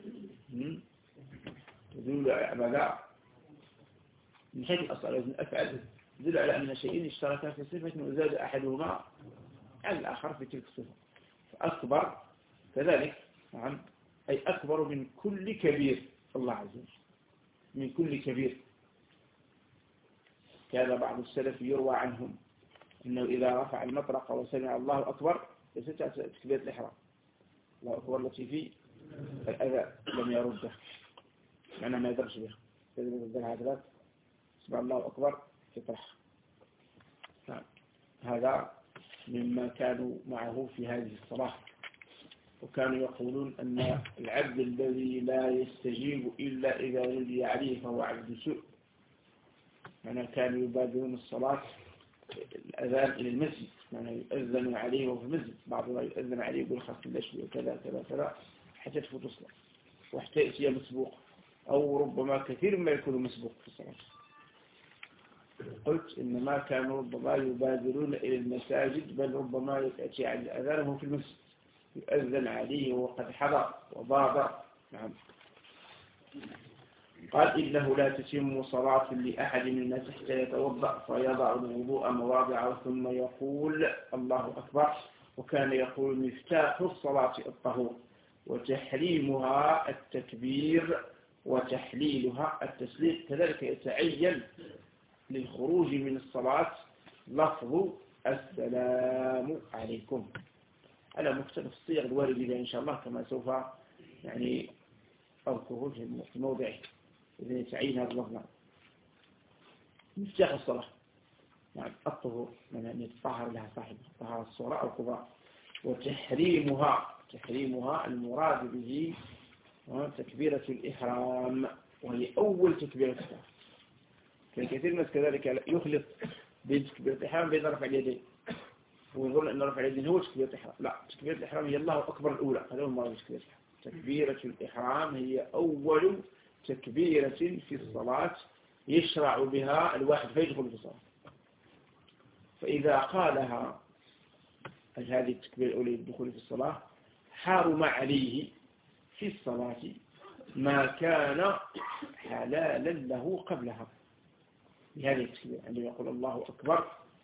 تدل على من حيث الأصل أفعل تدل على أن شيئين اشتركا في صفة وزاد أحدهما على الآخر في تلك الصفة. فأكبر كذلك نعم أي أكبر من كل كبير الله عز وجل، من كل كبير. كان بعض السلف يروى عنهم أنه إذا رفع المطرق وسمع الله أكبر ليست تكبيرة الإحرام، الله أكبر التي في الأذى لم يرده، معنى ما يدرش بها هذا سمع الله أكبر يطرح. هذا مما كانوا معه في هذه الصلاة. وكانوا يقولون أن العبد الذي لا يستجيب إلا إذا ولي عليه فهو عبد سوء. يعني كانوا يبادرون الصلاة الأذان إلى المسجد، يعني يؤذن عليه وهو في المسجد، بعضهم يؤذن عليه بالخص الأشبه وكذا كذا كذا حتى تفوت الصلاة وحتى يأتي مسبوق، أو ربما كثير ما يكون مسبوق في الصلاة. قلت إنما كانوا ربما يبادرون إلى المساجد، بل ربما يأتي أذانهم في المسجد يؤذن عليه وقد حضر وبادر. نعم. قال إنه لا تتم صلاة لأحد من الناس حتى يتوضأ فيضع الوضوء مواضعه ثم يقول الله أكبر. وكان يقول مفتاح الصلاة الطهور وتحريمها التكبير وتحليلها التسليم. كذلك يتعين للخروج من الصلاة لفظ السلام عليكم على مختلف الصيغ الواردة إن شاء الله، كما سوف يعني أذكره في موضعه إذا يتعين هذا اللفظ. مفتاح الصلاة يعني الطهور، من أن يتطهر لها صاحب طهارة الصغرى أو الكبرى. تحريمها المراد به تكبيرة الإحرام، وهي أول تكبيرة الإحرام. كثير من كذلك يخلط بين تكبيرة الإحرام بين رفع اليدين، ويظن أن رفع اليدين هو تكبيرة الإحرام. لا، تكبيرة الإحرام هي الله أكبر الأولى، هذا هو المراد بتكبيرة الإحرام. تكبيرة الإحرام هي أول تكبيرة في الصلاة يشرع بها الواحد فيدخل في الصلاة. فإذا قالها هذه التكبيرة الأولى للدخول في الصلاة حرم عليه في الصلاة ما كان حلالا له قبلها بهذه التكبيرة. عندما يقول الله أكبر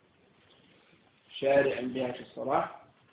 شارعا بها في الصلاة،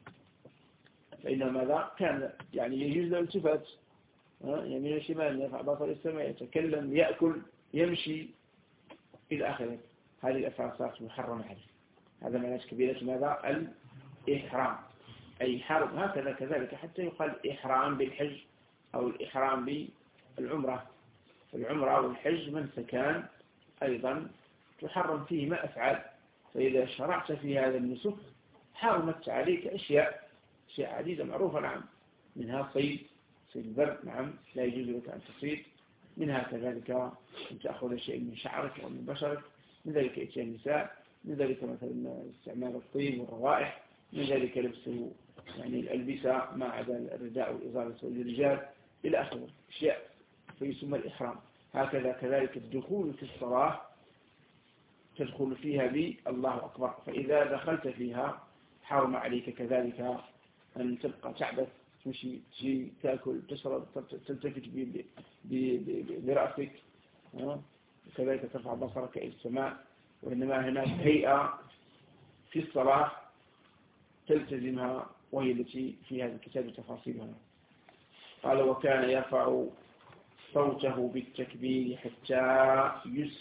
فإن ماذا كان يعني يجوز له التفات يمين وشمال، يرفع بصر السماء، يتكلم، يأكل، يمشي إلى آخره. هذه الأفعال صارت محرمة عليه. هذا معنى كبيرة ماذا؟ الإحرام، أي حرم. هكذا كذلك حتى يقال إحرام بالحج أو الإحرام بالعمرة. العمرة والحج منسكان أيضا تحرم فيهما أفعال. فإذا شرعت في هذا النسك حرمت عليك أشياء عديدة معروفة. نعم، منها صيد البر، نعم لا يجوز لك أن تصيد. منها كذلك أن تأخذ شيء من شعرك أو من بشرك. من ذلك إتيان النساء، من ذلك مثلا استعمال الطيب والروائح، من ذلك لبس يعني الألبسة ما عدا الرداء والإزار للرجال إلى آخره أشياء فيسمى الإحرام. هكذا كذلك الدخول في الصلاة تدخل فيها بالله أكبر. فإذا دخلت فيها حرم عليك كذلك أن تبقى تعبث، تمشي، تجي، تأكل، تشرب، تلتفت برأسك، وكذلك ترفع بصرك إلى السماء. وإنما هناك هيئة في الصلاة تلتزمها، وهي التي في هذا الكتاب تفاصيلها. قال وكان يرفع صوته بالتكبير حتى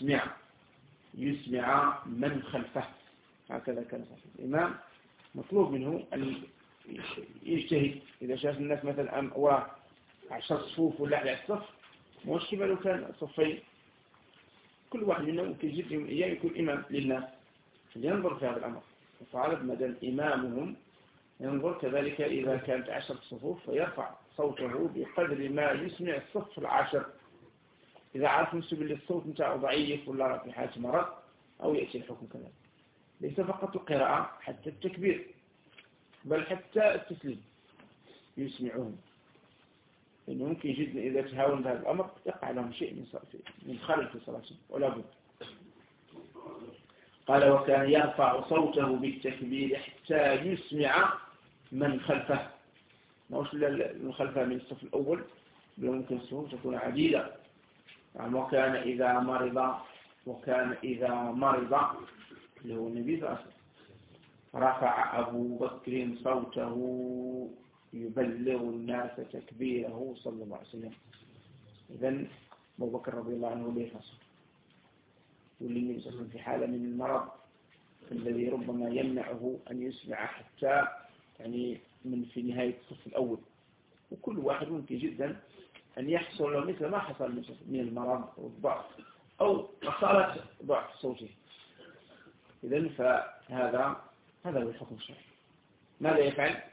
يسمع من خلفه. هكذا كان صحيح الإمام مطلوب منه أن يجتهد. إذا شاف الناس مثلا 10 صفوف ولا 11 صف، مشكلة لو كان صفين، كل واحد منهم ممكن يجيب يوم إياه يكون إمام للناس، ينظر في هذا الأمر. فعلى مدى إمامهم ينظر كذلك إذا كانت 10 صفوف فيرفع صوته بقدر ما يسمع الصف 10. إذا عرف نسب الصوت نتاعه ضعيف ولا في حالة مرض أو يأتي الحكم كذلك. ليس فقط القراءة، حتى التكبير، بل حتى التسليم يسمعون. إنه ممكن جدا إذا تهاون بهذا الأمر يقع لهم شيء من خلل في صلاتهم ولا بد. قال وكان يرفع صوته بالتكبير حتى يسمع من خلفه. ما وش من خلفه من الصف الأول، بل ممكن الصفوف تكون عديدة. يعني وكان إذا مرض اللي هو النبي صلى الله عليه وسلم رفع أبو بكر صوته يبلغ الناس تكبيره صلى الله عليه وسلم. إذن أبو بكر رضي الله عنه ليه فصل، والنبي صلى الله عليه وسلم في حالة من المرض الذي ربما يمنعه أن يسمع حتى يعني في نهاية الصف الأول. وكل واحد ممكن جدا أن يحصل له مثل ما حصل من المرض والضعف أو أصالة ضعف صوته. إذن فهذا هو الحكم الشرعي. ماذا يفعل؟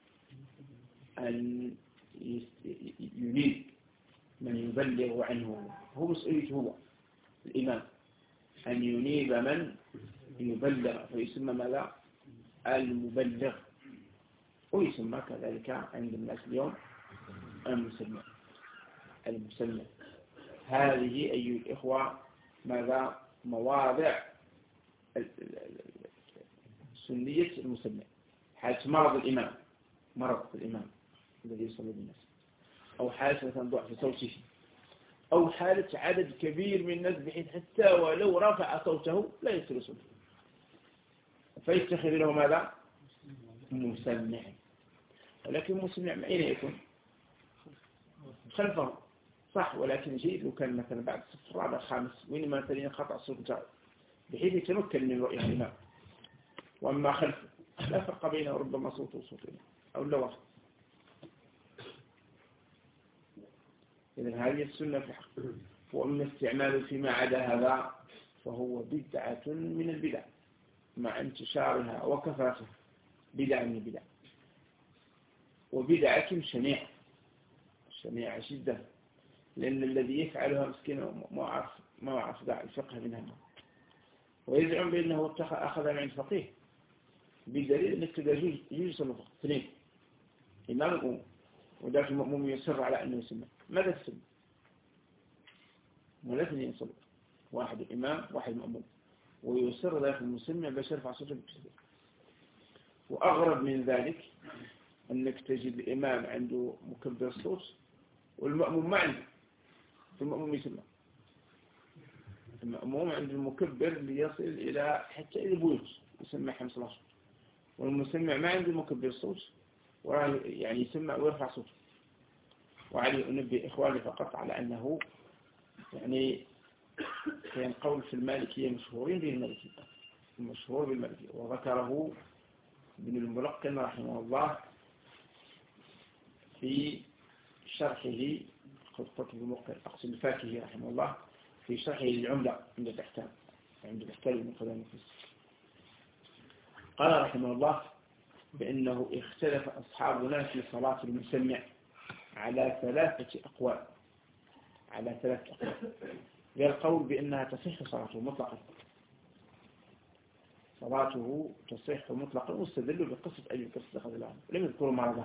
أن يريد من يبلغ عنه، هو مسؤوليته هو الإمام أن ينيب من يبلغ، فيسمى ماذا؟ المبلغ، ويسمى كذلك عند الناس اليوم المسمى. هذه أيها الإخوة ماذا؟ مواضع سنية المسمع، حالة مرض الإمام الذي يصلي بالناس، أو حالة مثلا ضعف صوته، أو حالة عدد كبير من الناس بحيث حتى ولو رفع صوته لا يصل، فيتخذ له ماذا؟ مسمع. ولكن مسمع أين يكون؟ خلفه صح، ولكن جيد لو كان مثلا بعد الصف الرابع الخامس وين مثلا ينقطع الصوت بتاعه بحيث يتمكن من رؤية الإمام. وأما خلفه لا فرق بينه ربما صوته وصوته أو لا واحد. إذن هذه السنة في الحق. وأما استعماله فيما عدا هذا فهو بدعة من البدع مع انتشارها وكثرتها، بدعة من البدع، وبدعة شنيعة جدا، لأن الذي يفعلها مسكين ما عرف داع الفقه منها، ويزعم بأنه أخذ من عند فقيه، بدليل أنك تجوز يصل فقط اثنين، إمام وذاك المأموم يصر على أنه يسمع. ماذا تسمع؟ ولا اثنين يصل، واحد الإمام واحد المأموم، ويصر ذاك المسمع باش يرفع صوته بالتسبيح. وأغرب من ذلك أنك تجد الإمام عنده مكبر الصوت والمأموم ما عنده، المأموم يسمع. المأموم عنده المكبر ليصل إلى حتى إلى البيوت يسمع 15، والمسمع ما عنده مكبر الصوت يعني يسمع ويرفع صوته. وعلي أنبه إخواني فقط على أنه يعني كان قول في المالكية مشهور بالمالكية، وذكره ابن الملقن رحمه الله في شرحه أقصد الفاكهي رحمه الله في شرحه للعمدة عند الأحكام من قدام الفصل. قال رحمه الله بأنه اختلف أصحابنا في صلاة المسمع على 3 أقوال. قول بأنها تصح صلاته مطلقا، واستدلوا بقصة أي قصة أخذ الآن لم يذكروا مرضها.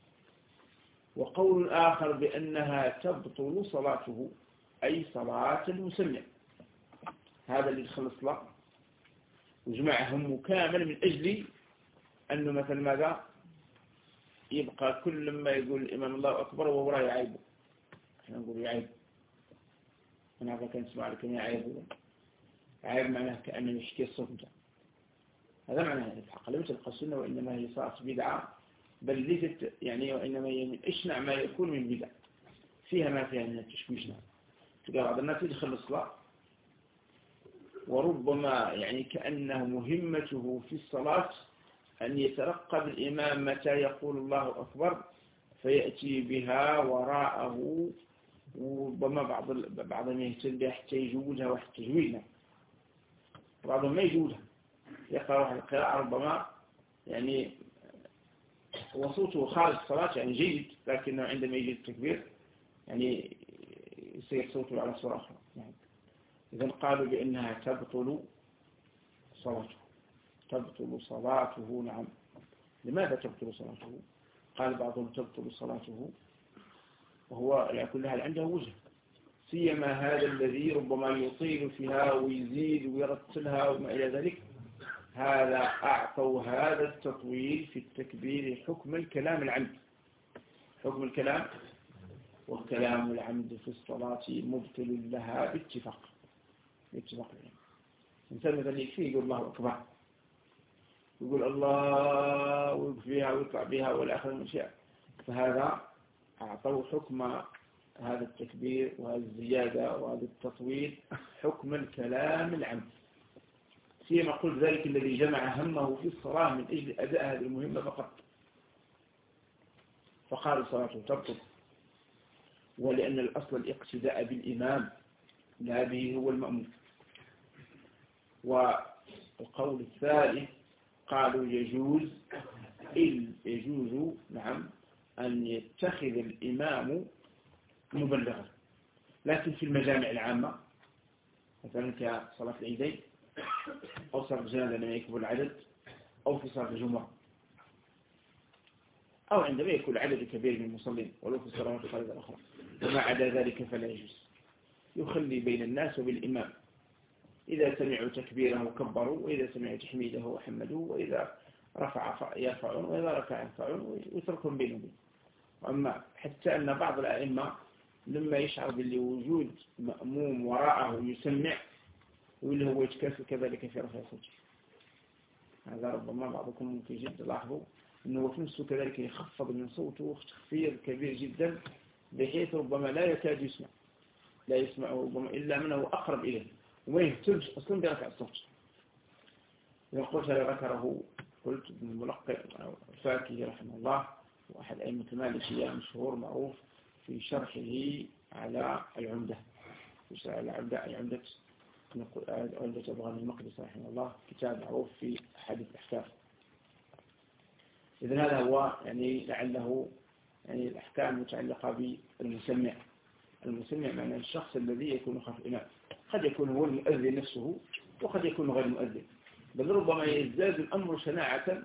وقول آخر بأنها تبطل صلاته، أي صلاة المسمع، هذا اللي يدخل الصلاة وجمعهم كامل من أجل أنه مثل ماذا يبقى كل ما يقول الإمام الله أكبر وهو راه يعيبه، احنا نقول يعيب، أنا عارف كان اسمع لك يعيب معناه كأنه يشكي الصوت ده. هذا معناه في الحق لم تبقى السنة، وإنما هي صارت بدعة، بل ليست يعني، وإنما هي من أشنع ما يكون من بدع، فيها ما فيها من التشويش. تلقى بعض الناس يدخل الصلاة وربما يعني كأنه مهمته في الصلاة أن يترقب الإمام متى يقول الله أكبر فيأتي بها وراءه، وربما بعضهم يهتم بها حتى يجودها وحتى تجويدها، بعضهم ما يجودها، يقرأ واحد القراءة ربما يعني وصوته خارج الصلاة يعني جيد، لكنه عندما يجي التكبير يعني يصير صوته على صورة أخرى. إذن قالوا بأنها تبطل صلاته. نعم. لماذا تبطل صلاته؟ قال بعضهم تبطل صلاته وهو على كل حال عنده وجه، سيما هذا الذي ربما يطيل فيها ويزيد ويرتلها وما إلى ذلك، هذا أعطوا هذا التطويل في التكبير حكم الكلام العمد، والكلام العمد في الصلاة مبطل لها باتفاق الإنسان مثلا يكفيه يقول الله أكبر، يقول الله ويقف بها ويطلع بها والآخر من شيء، فهذا أعطوا حكم هذا التكبير وهذه الزيادة وهذا التطويل حكم الكلام العمد، سيما قلت ذلك الذي جمع همه في الصلاة من أجل أداء هذه المهمة فقط، فقال صلاته تبطل. ولأن الأصل الاقتداء بالإمام لا به هو المأموم. والقول الثالث قالوا يجوز نعم أن يتخذ الإمام مبلغا، لكن في المجامع العامة مثلا كصلاة العيدين أو صلاة الجنازة لما يكبر العدد، أو في صلاة الجمعة، أو عندما يكون عدد كبير من المصلين ولو في الصلوات الفريضة الأخرى، وما عدا ذلك فلا يجوز، يخلي بين الناس وبالإمام إذا سمعوا تكبيره كبروا، وإذا سمعوا تحميده حمدوا، وإذا رفع يرفعون، وإذا رفع يرفعون، ويتركهم بين وبين. أما حتى أن بعض الأئمة لما يشعر بوجود مأموم وراءه يسمع واللي هو يتكاسل كذلك في رفع صوته. هذا ربما بعضكم ممكن جدا لاحظوا أنه في نفسه كذلك يخفض من صوته تخفيض كبير جدا بحيث ربما لا يكاد يسمع، لا يسمع ربما إلا من هو أقرب إليه وما يهتمش أصلا برفع الصوت. إذا قلت ذكره قلت ابن الملقن الفاكهي رحمه الله، وأحد أئمة المالكية مشهور معروف في شرحه على العمدة، في شرح العمدة أبو غني المقدسي رحمه الله، كتاب معروف في أحاديث الأحكام. إذن هذا هو يعني لعله يعني الأحكام المتعلقة بالمسمع. المسمع معنى الشخص الذي يكون خلف الإمام، قد يكون هو المؤذن نفسه وقد يكون غير المؤذن، بل ربما يزداد الأمر شناعة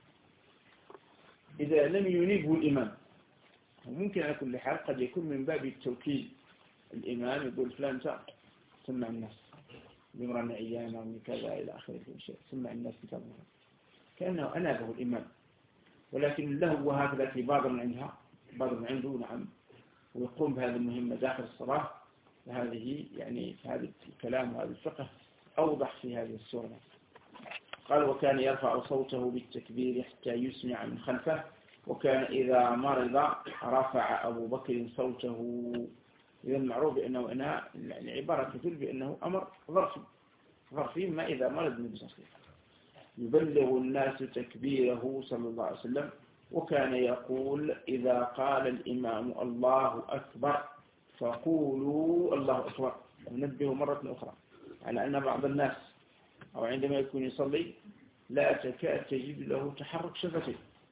إذا لم ينيبه الإمام. وممكن على كل حال قد يكون من باب التوكيل، الإمام يقول فلان سمع الناس بمرنا عيانا ومن كذا إلى آخره شيء، سمع الناس كتاب الله كأنه أنابه الإمام، ولكن له وهكذا في بعض من عنده نعم، ويقوم بهذه المهمة داخل الصلاة. هذه يعني هذا الكلام وهذا الفقه أوضح في هذه السورة. قال وكان يرفع صوته بالتكبير حتى يسمع من خلفه، وكان إذا مرض رفع أبو بكر صوته. إذا المعروف بأنه العبارة تدل بأنه أمر ظرفي ما إذا مرض النبي صلى الله عليه وسلم يبلغ الناس تكبيره صلى الله عليه وسلم. وكان يقول إذا قال الإمام الله أكبر فقولوا الله أكبر. ونبه مرة أخرى على أن بعض الناس أو عندما يكون يصلي لا تكاد تجد له تحرك شفتين،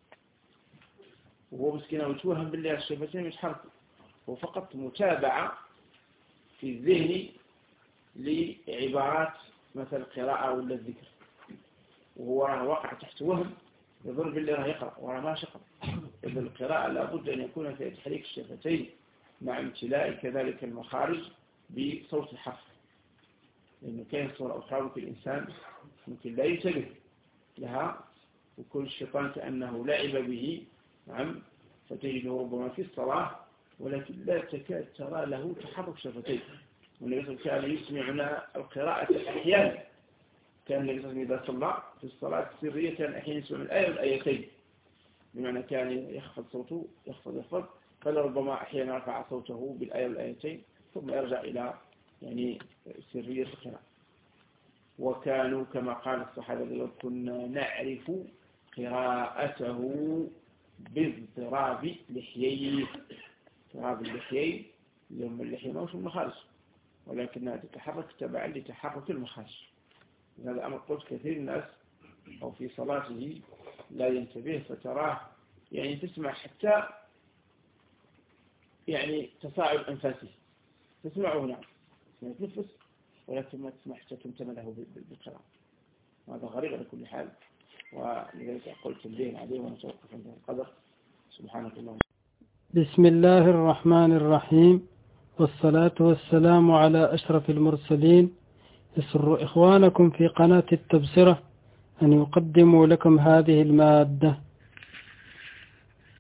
وهو مسكين ويتوهم بالله الشفتين يتحركوا، هو فقط متابعة في الذهن لعبارات مثل القراءة ولا الذكر، وهو واقع تحت وهم يظن بالله راه يقرأ وراه ما يقرأ. إذا القراءة لابد أن يكون فيها تحريك الشفتين مع امتلاء كذلك المخارج بصوت الحرف، لأنه كان صورة أخرى ممكن الإنسان ممكن لا ينتبه لها، وكل الشيطان كأنه لعب به نعم، فتجده ربما في الصلاة ولكن لا تكاد ترى له تحرك شفتين. والنبي كان يسمعنا القراءة أحيانا، كان النبي إذا صلى في الصلاة السرية كان أحيانا يسمع الآية والآيتين، بمعنى كان يخفض صوته يخفض فلربما أحيانا رفع صوته بالآية والآيتين ثم يرجع إلى يعني سرية القراءة. وكانوا كما قال الصحابة لو كنا نعرف قراءته باضطراب لحييه. اضطراب اللحيين لهم اللحية موش المخارج، ولكنها تتحرك تبعا لتحرك المخارج. هذا أمر قلت كثير الناس أو في صلاته لا ينتبه، فتراه يعني تسمع حتى يعني تصاعد أنفاسه، تسمعه نعم يتنفس ولكن ما تسمع حتى تنتمى له بالقراءة. هذا غريب على كل حال، ولذلك قلت اللين عليه ونتوقف عند القدر. سبحانك اللهم. بسم الله الرحمن الرحيم، والصلاة والسلام على أشرف المرسلين. يسر إخوانكم في قناة التبصرة أن يقدموا لكم هذه المادة